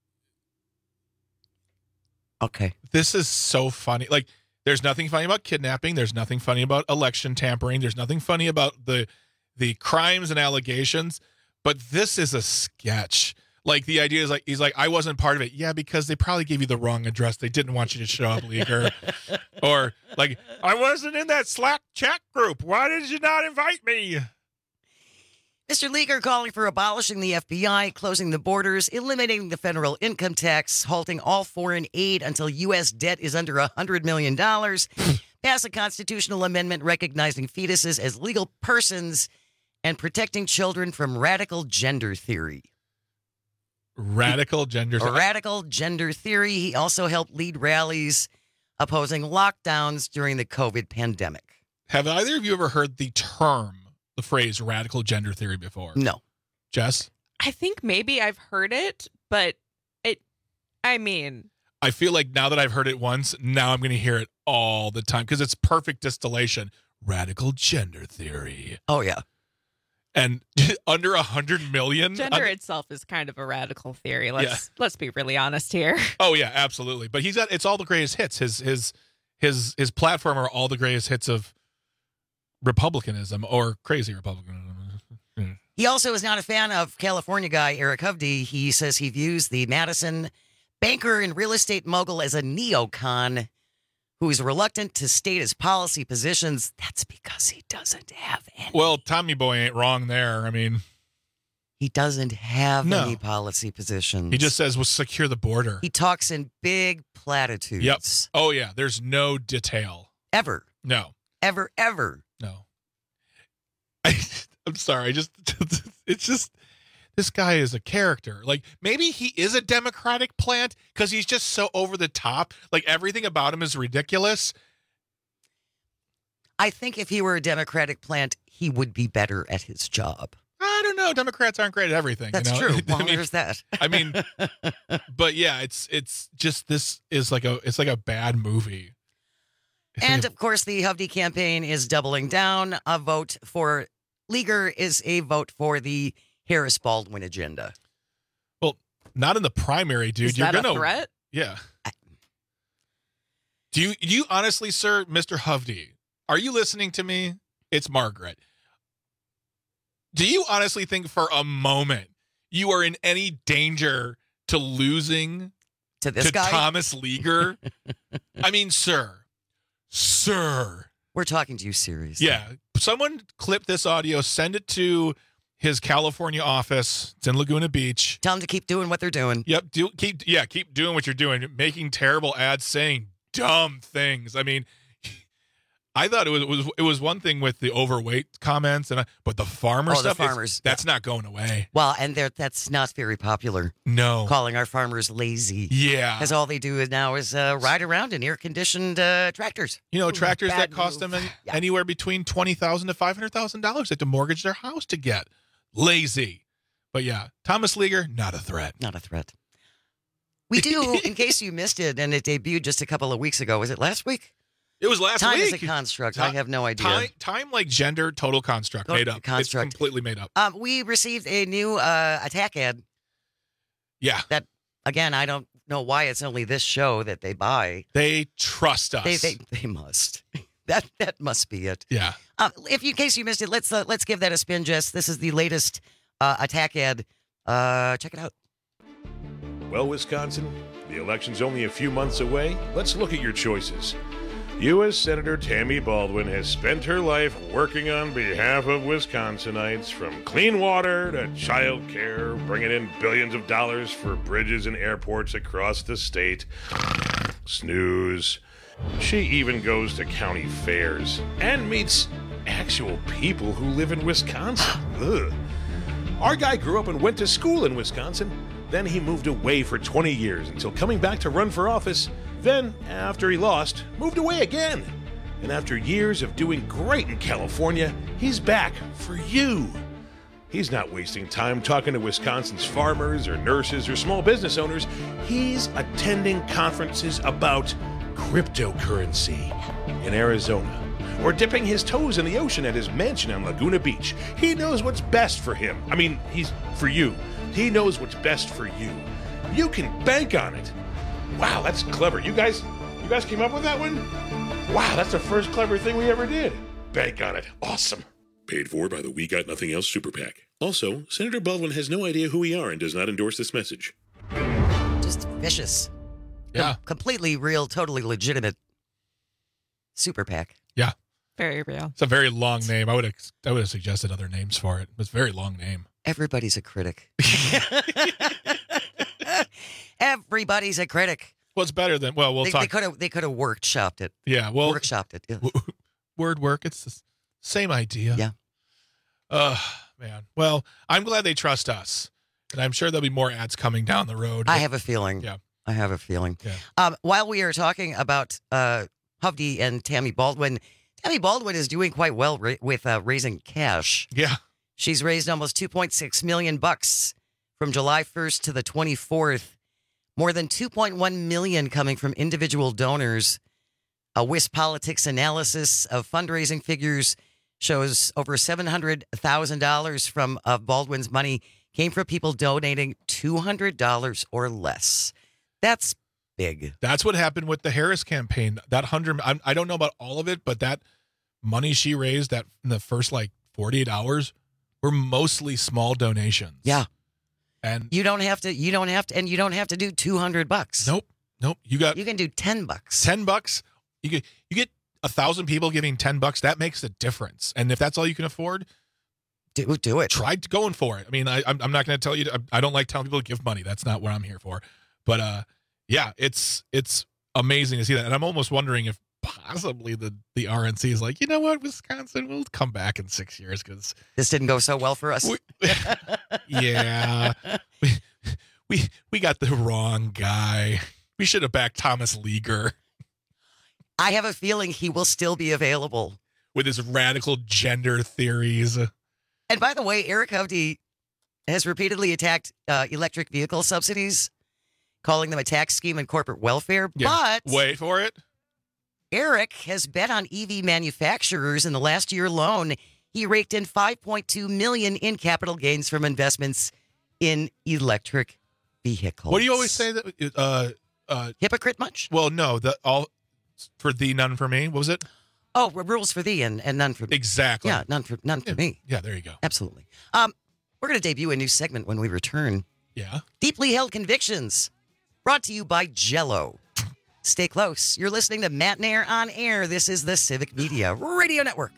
Okay. This is so funny. Like, there's nothing funny about kidnapping. There's nothing funny about election tampering. There's nothing funny about the the crimes and allegations. But this is a sketch. Like, the idea is like, he's like, I wasn't part of it. Yeah, because they probably gave you the wrong address. They didn't want you to show up, Leaguer. Or like, I wasn't in that Slack chat group. Why did you not invite me? Mister Leaguer calling for abolishing the F B I, closing the borders, eliminating the federal income tax, halting all foreign aid until U S debt is under one hundred million dollars, pass a constitutional amendment recognizing fetuses as legal persons, and protecting children from radical gender theory. Radical gender theory. Radical gender theory. He also helped lead rallies opposing lockdowns during the COVID pandemic. Have either of you ever heard the term, the phrase radical gender theory before? No. Jess? I think maybe I've heard it, but it, I mean. I feel like now that I've heard it once, now I'm going to hear it all the time because it's perfect distillation. Radical gender theory. Oh, yeah. And under a hundred million. Gender uh, itself is kind of a radical theory. Let's yeah. let's be really honest here. Oh yeah, absolutely. But he's got it's all the greatest hits. His his his his platform are all the greatest hits of republicanism or crazy republicanism. Mm. He also is not a fan of California guy Eric Hovde. He says he views the Madison banker and real estate mogul as a neocon who is reluctant to state his policy positions. That's because he doesn't have any. Well, Tommy Boy ain't wrong there. I mean, he doesn't have no. any policy positions. He just says, we'll secure the border. He talks in big platitudes. Yep. Oh, yeah. There's no detail. Ever. No. Ever, ever. No. I, I'm sorry. I just, it's just, this guy is a character. Like, maybe he is a Democratic plant because he's just so over the top. Like, everything about him is ridiculous. I think if he were a Democratic plant, he would be better at his job. I don't know. Democrats aren't great at everything. That's you know? true. Well, I mean, there's that. I mean, but yeah, it's it's just this is like a it's like a bad movie. And of course, the Hovde campaign is doubling down. A vote for Leaguer is a vote for the Harris Baldwin agenda. Well, not in the primary, dude. Is You're that gonna a threat? Yeah. Do you do you honestly, sir, Mister Hovde, are you listening to me? It's Margaret. Do you honestly think for a moment you are in any danger to losing to this to guy? Thomas Leaguer? I mean, sir. Sir. We're talking to you seriously. Yeah. Someone clip this audio, send it to his California office. It's in Laguna Beach. Tell them to keep doing what they're doing. Yep. Do, keep yeah, keep doing what you're doing. Making terrible ads, saying dumb things. I mean, I thought it was, it was it was one thing with the overweight comments, and I, but the farmer oh, stuff, the farmers, that's yeah. not going away. Well, and that's not very popular. No, calling our farmers lazy. Yeah, because all they do now is uh, ride around in air-conditioned uh, tractors. You know, tractors Bad that cost move. them an, yeah. anywhere between twenty thousand to five hundred thousand dollars. They have to mortgage their house to get lazy. But yeah, Thomas Leaguer, not a threat. Not a threat. We do, in case you missed it, and it debuted just a couple of weeks ago. Was it last week? It was last time week. Time is a construct. Time, I have no idea. Time, time like gender, total construct, Total made up. construct. It's completely made up. Um, we received a new uh, attack ad. Yeah. That, again, I don't know why it's only this show that they buy. They trust us. They they, they must. that that must be it. Yeah. Uh, if you, in case you missed it, let's uh, let's give that a spin, Jess. This is the latest uh, attack ad. Uh, check it out. Well, Wisconsin, the election's only a few months away. Let's look at your choices. U S Senator Tammy Baldwin has spent her life working on behalf of Wisconsinites, from clean water to child care, bringing in billions of dollars for bridges and airports across the state. Snooze. She even goes to county fairs and meets actual people who live in Wisconsin. Ugh. Our guy grew up and went to school in Wisconsin. Then he moved away for twenty years until coming back to run for office. Then, after he lost, moved away again. And after years of doing great in California, he's back for you. He's not wasting time talking to Wisconsin's farmers or nurses or small business owners. He's attending conferences about cryptocurrency in Arizona, or dipping his toes in the ocean at his mansion on Laguna Beach. He knows what's best for him. I mean, he's for you. He knows what's best for you. You can bank on it. Wow, that's clever. You guys, you guys came up with that one? Wow, that's the first clever thing we ever did. Bank on it. Awesome. Paid for by the We Got Nothing Else Super PAC. Also, Senator Baldwin has no idea who we are and does not endorse this message. Just vicious. Yeah. Com- completely real, totally legitimate super PAC. Yeah. Very real. It's a very long name. I would have, I would have suggested other names for it. It's a very long name. Everybody's a critic. Everybody's a critic. What's better than, well, we'll they, talk. They could have they could have workshopped it. Yeah, well. Workshopped it. Yeah. Word work. It's the same idea. Yeah. Uh, man. Well, I'm glad they trust us. And I'm sure there'll be more ads coming down the road. I have a feeling. Yeah. I have a feeling. Yeah. Um, while we are talking about uh, Hovde and Tammy Baldwin, Tammy Baldwin is doing quite well ra- with uh, raising cash. Yeah. She's raised almost two point six million bucks from July first to the twenty-fourth. More than two point one million coming from individual donors. A Wisp Politics analysis of fundraising figures shows over seven hundred thousand dollars from uh, Baldwin's money came from people donating two hundred dollars or less. That's big. That's what happened with the Harris campaign. That hundred, I, I don't know about all of it, but that money she raised that in the first like forty-eight hours were mostly small donations. Yeah. And you don't have to, you don't have to, and you don't have to do two hundred bucks. Nope. Nope. You got, you can do ten bucks. ten bucks. You get, you get a thousand people giving ten bucks. That makes a difference. And if that's all you can afford, do, do it. Try going for it. I mean, I, I'm, I'm not going to tell you, to, I don't like telling people to give money. That's not what I'm here for. But, uh, yeah, it's, it's amazing to see that. And I'm almost wondering if possibly the, the R N C is like, you know what, Wisconsin, we'll come back in six years because this didn't go so well for us. We, yeah. we, we, we got the wrong guy. We should have backed Thomas Leaguer. I have a feeling he will still be available with his radical gender theories. And by the way, Eric Hovde has repeatedly attacked uh, electric vehicle subsidies, calling them a tax scheme and corporate welfare. Yeah. But wait for it. Eric has bet on E V manufacturers. In the last year alone, he raked in five point two million dollars in capital gains from investments in electric vehicles. What do you always say? That uh, uh, hypocrite much? Well, no. The all for thee, none for me. What was it? Oh, rules for thee and, and none for me. Exactly. Yeah, none for none for yeah. me. Yeah, there you go. Absolutely. Um, we're going to debut a new segment when we return. Yeah. Deeply Held Convictions, brought to you by Jell-O. Stay close. You're listening to Matt Nair on Air. This is the Civic Media Radio Network.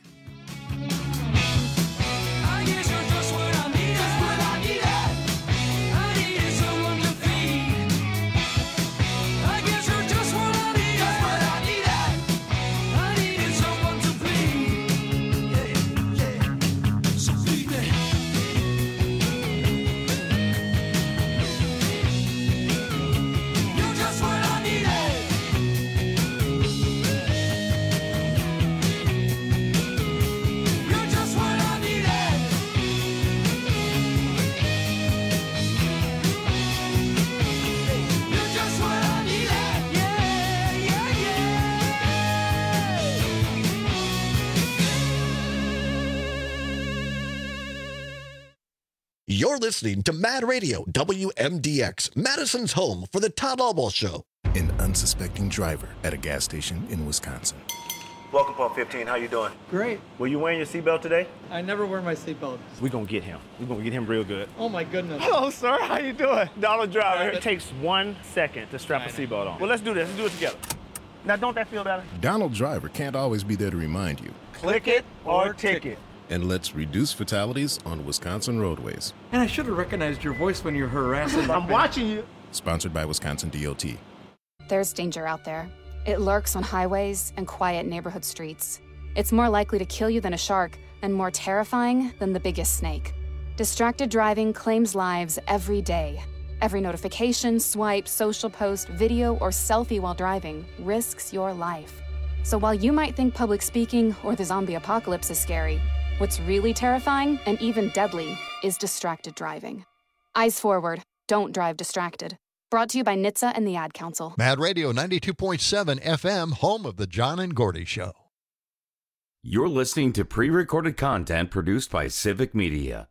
You're listening to Mad Radio, W M D X, Madison's home for the Todd Albaugh Show. An unsuspecting driver at a gas station in Wisconsin. Welcome, Pump fifteen. How you doing? Great. Were you wearing your seatbelt today? I never wear my seatbelt. We're going to get him. We're going to get him real good. Oh, my goodness. Hello, sir. How you doing? Donald Driver. It takes one second to strap a seatbelt on. Well, let's do this. Let's do it together. Now, don't that feel better? Donald Driver can't always be there to remind you. Click it or ticket. And let's reduce fatalities on Wisconsin roadways. And I should have recognized your voice when you're harassing. I'm watching you. Sponsored by Wisconsin D O T. There's danger out there. It lurks on highways and quiet neighborhood streets. It's more likely to kill you than a shark and more terrifying than the biggest snake. Distracted driving claims lives every day. Every notification, swipe, social post, video, or selfie while driving risks your life. So while you might think public speaking or the zombie apocalypse is scary, what's really terrifying and even deadly is distracted driving. Eyes forward. Don't drive distracted. Brought to you by N H T S A and the Ad Council. Mad Radio ninety-two point seven F M, home of the John and Gordy Show. You're listening to pre-recorded content produced by Civic Media.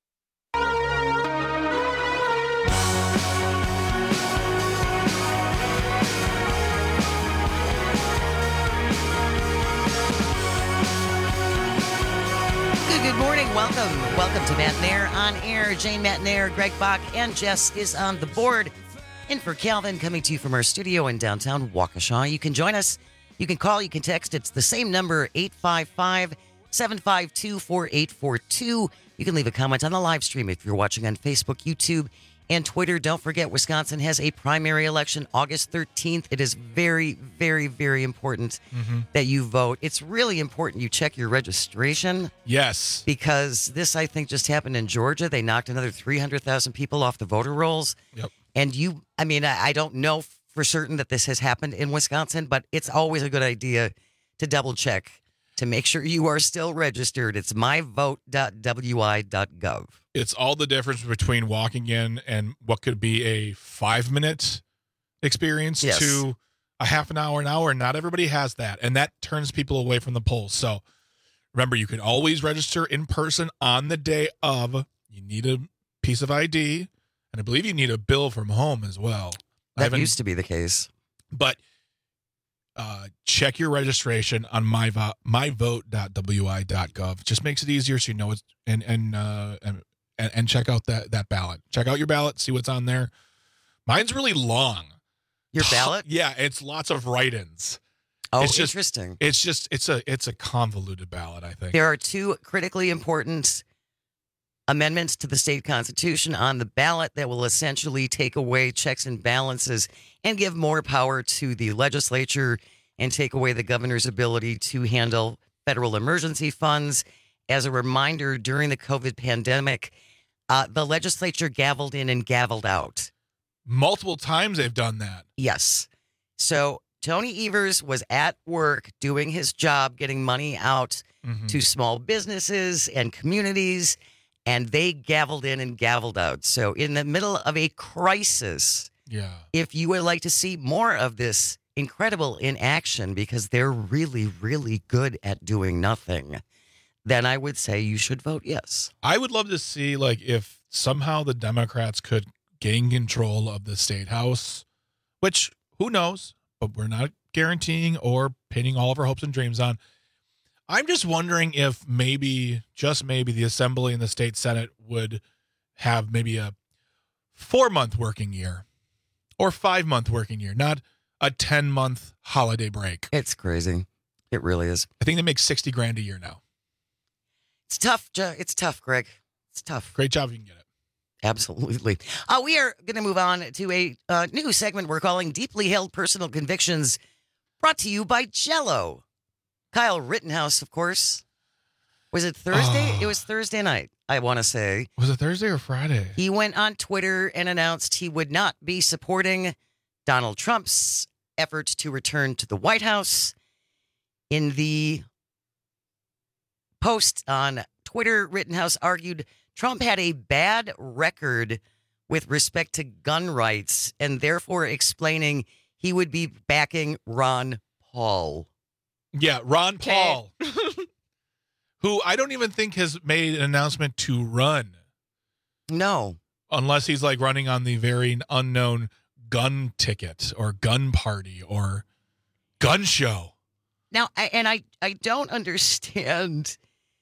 Good morning. Welcome. Welcome to Matt Nair on air. Jane Matt Nair, Greg Bach, and Jess is on the board. In for Calvin, coming to you from our studio in downtown Waukesha. You can join us. You can call. You can text. It's the same number, eight five five, seven five two, four eight four two. You can leave a comment on the live stream if you're watching on Facebook, YouTube, and Twitter. Don't forget, Wisconsin has a primary election August thirteenth. It is very, very, very important Mm-hmm. that you vote. It's really important you check your registration. Yes. Because this, I think, just happened in Georgia. They knocked another three hundred thousand people off the voter rolls. Yep. And you, I mean, I I don't know for certain that this has happened in Wisconsin, but it's always a good idea to double check to make sure you are still registered. It's my vote dot w i dot gov. It's all the difference between walking in and what could be a five minute experience Yes. to a half an hour, an hour. Not everybody has that. And that turns people away from the polls. So remember, you can always register in person on the day of. You need a piece of I D. And I believe you need a bill from home as well. I That haven't- used to be the case. But uh, check your registration on my vo- my vote dot w i dot gov. Just makes it easier so you know it's and and uh, and, and check out that that ballot. Check out your ballot, see what's on there. Mine's really long. Your ballot? Yeah, it's lots of write-ins. Oh, it's just, interesting. It's just it's a it's a convoluted ballot, I think. There are two critically important amendments to the state constitution on the ballot that will essentially take away checks and balances and give more power to the legislature and take away the governor's ability to handle federal emergency funds. As a reminder, during the COVID pandemic, uh, the legislature gavelled in and gavelled out. Multiple times they've done that. Yes. So Tony Evers was at work doing his job, getting money out Mhm. to small businesses and communities, and they gavelled in and gavelled out. So in the middle of a crisis, Yeah. if you would like to see more of this incredible in action, because they're really, really good at doing nothing, then I would say you should vote yes. I would love to see, like, if somehow the Democrats could gain control of the state house, which who knows, but we're not guaranteeing or pinning all of our hopes and dreams on. I'm just wondering if maybe, just maybe, the Assembly and the state Senate would have maybe a four-month working year or five-month working year, not a ten-month holiday break. It's crazy. It really is. I think they make sixty grand a year now. It's tough. Jo- It's tough, Greg. It's tough. Great job if you can get it. Absolutely. Uh, we are going to move on to a uh, new segment we're calling Deeply Held Personal Convictions, brought to you by Jell-O. Kyle Rittenhouse, of course. Was it Thursday? Oh. It was Thursday night, I want to say. Was it Thursday or Friday? He went on Twitter and announced he would not be supporting Donald Trump's effort to return to the White House. In the post on Twitter, Rittenhouse argued Trump had a bad record with respect to gun rights and therefore explaining he would be backing Ron Paul. Yeah, Ron Paul, who I don't even think has made an announcement to run. No. Unless he's like running on the very unknown gun ticket or gun party or gun show. Now, I, and I, I don't understand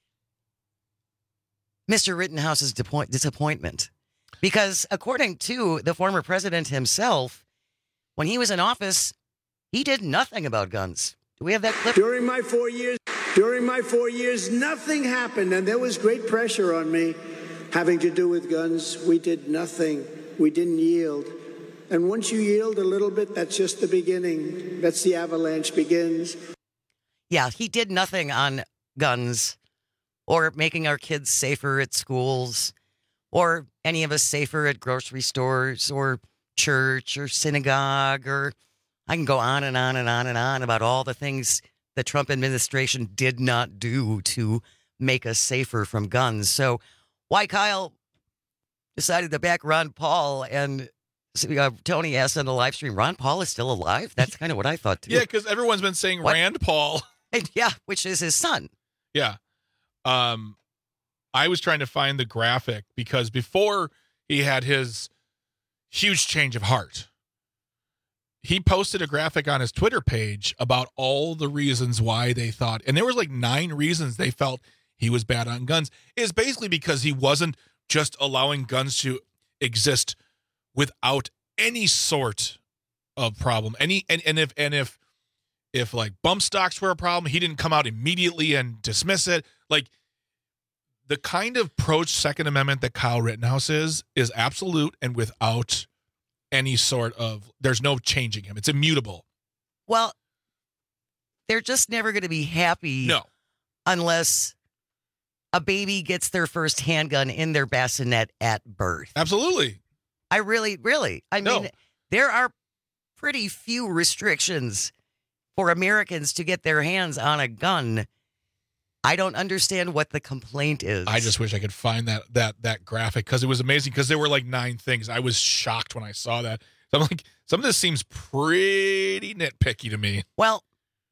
Mister Rittenhouse's depo- disappointment. Because according to the former president himself, when he was in office, he did nothing about guns. Do we have that clip? During my four years, during my four years, nothing happened, and there was great pressure on me having to do with guns. We did nothing. We didn't yield. And once you yield a little bit, that's just the beginning. That's the avalanche begins. Yeah, he did nothing on guns or making our kids safer at schools or any of us safer at grocery stores or church or synagogue, or I can go on and on and on and on about all the things the Trump administration did not do to make us safer from guns. So why Kyle decided to back Ron Paul, and uh, Tony asked on the live stream, Ron Paul is still alive? That's kind of what I thought too. Yeah, because everyone's been saying what? Rand Paul. And, yeah, which is his son. Yeah. Um, I was trying to find the graphic because before he had his huge change of heart, he posted a graphic on his Twitter page about all the reasons why they thought, and there was like nine reasons they felt he was bad on guns. Is basically because he wasn't just allowing guns to exist without any sort of problem. Any and, and if and if if like bump stocks were a problem, he didn't come out immediately and dismiss it. Like the kind of pro-Second Amendment that Kyle Rittenhouse is is absolute and without any sort of, there's no changing him. It's immutable. Well, they're just never going to be happy. No. Unless a baby gets their first handgun in their bassinet at birth. Absolutely. I really, really, I no. mean, there are pretty few restrictions for Americans to get their hands on a gun. I don't understand what the complaint is. I just wish I could find that that that graphic because it was amazing because there were like nine things. I was shocked when I saw that. So I'm like, some of this seems pretty nitpicky to me. Well,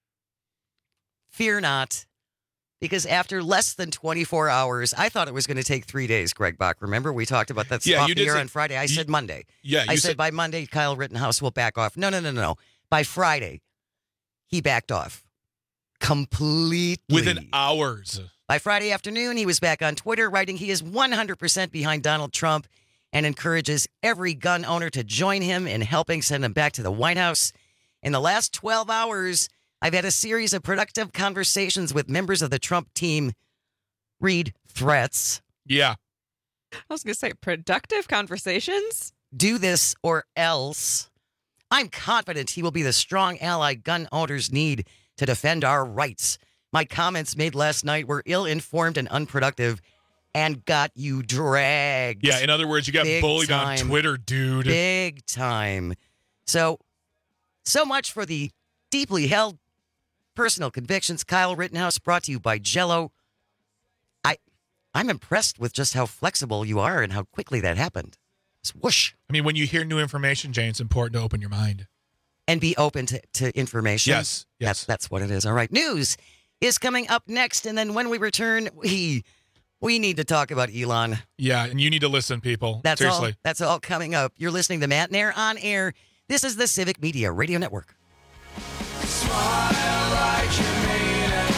fear not, because after less than twenty-four hours, I thought it was going to take three days, Greg Bach. Remember, we talked about that yeah, off you the did air say, on Friday. I you, said Monday. Yeah, you I said, said by Monday, Kyle Rittenhouse will back off. No, no, no, no, no. By Friday, he backed off completely. Within hours. By Friday afternoon, he was back on Twitter writing he is one hundred percent behind Donald Trump and encourages every gun owner to join him in helping send him back to the White House. In the last twelve hours, I've had a series of productive conversations with members of the Trump team. Read threats. Yeah. I was going to say productive conversations. Do this or else. I'm confident he will be the strong ally gun owners need to defend our rights. My comments made last night were ill-informed and unproductive and got you dragged. Yeah, in other words, you got Big bullied time. on Twitter, dude. Big time. So, so much for the deeply held personal convictions. Kyle Rittenhouse brought to you by Jell-O. I, I'm impressed with just how flexible you are and how quickly that happened. Just whoosh. I mean, when you hear new information, Jane, it's important to open your mind. And be open to, to information. Yes, yes. That's, that's what it is. All right. News is coming up next. And then when we return, we we need to talk about Elon. Yeah, and you need to listen, people. That's Seriously. all. That's all coming up. You're listening to Matt Nair on air. This is the Civic Media Radio Network. Smile like you mean it.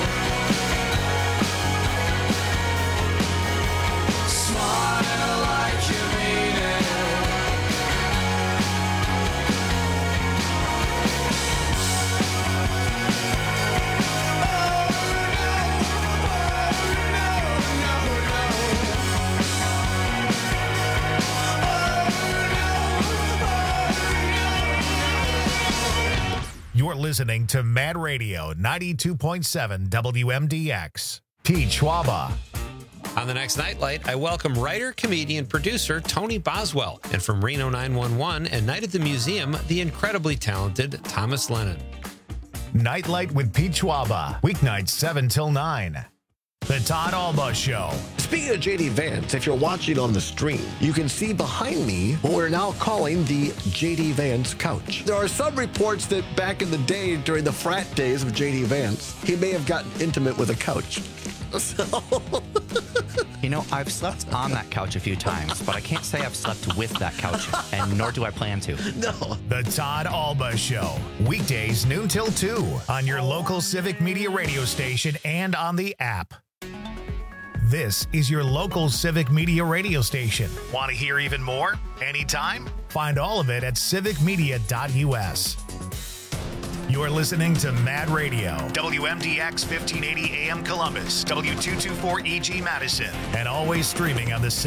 Smile like you mean it. You're listening to Mad Radio ninety-two point seven W M D X. Pete Schwaba. On the next Nightlight, I welcome writer, comedian, producer Tony Boswell, and from Reno nine one one and Night at the Museum, the incredibly talented Thomas Lennon. Nightlight with Pete Schwaba. Weeknights seven till nine. The Todd Alba Show. Speaking of J D Vance, if you're watching on the stream, you can see behind me what we're now calling the J D Vance couch. There are some reports that back in the day, during the frat days of J D Vance, he may have gotten intimate with a couch. So You know, I've slept on that couch a few times, but I can't say I've slept with that couch, and nor do I plan to. No. The Todd Alba Show. Weekdays noon till two on your local Civic Media radio station and on the app. This is your local Civic Media radio station. Want to hear even more? Anytime? Find all of it at civic media dot u s. You're listening to Mad Radio, W M D X fifteen eighty A M Columbus, W two twenty-four E G Madison, and always streaming on the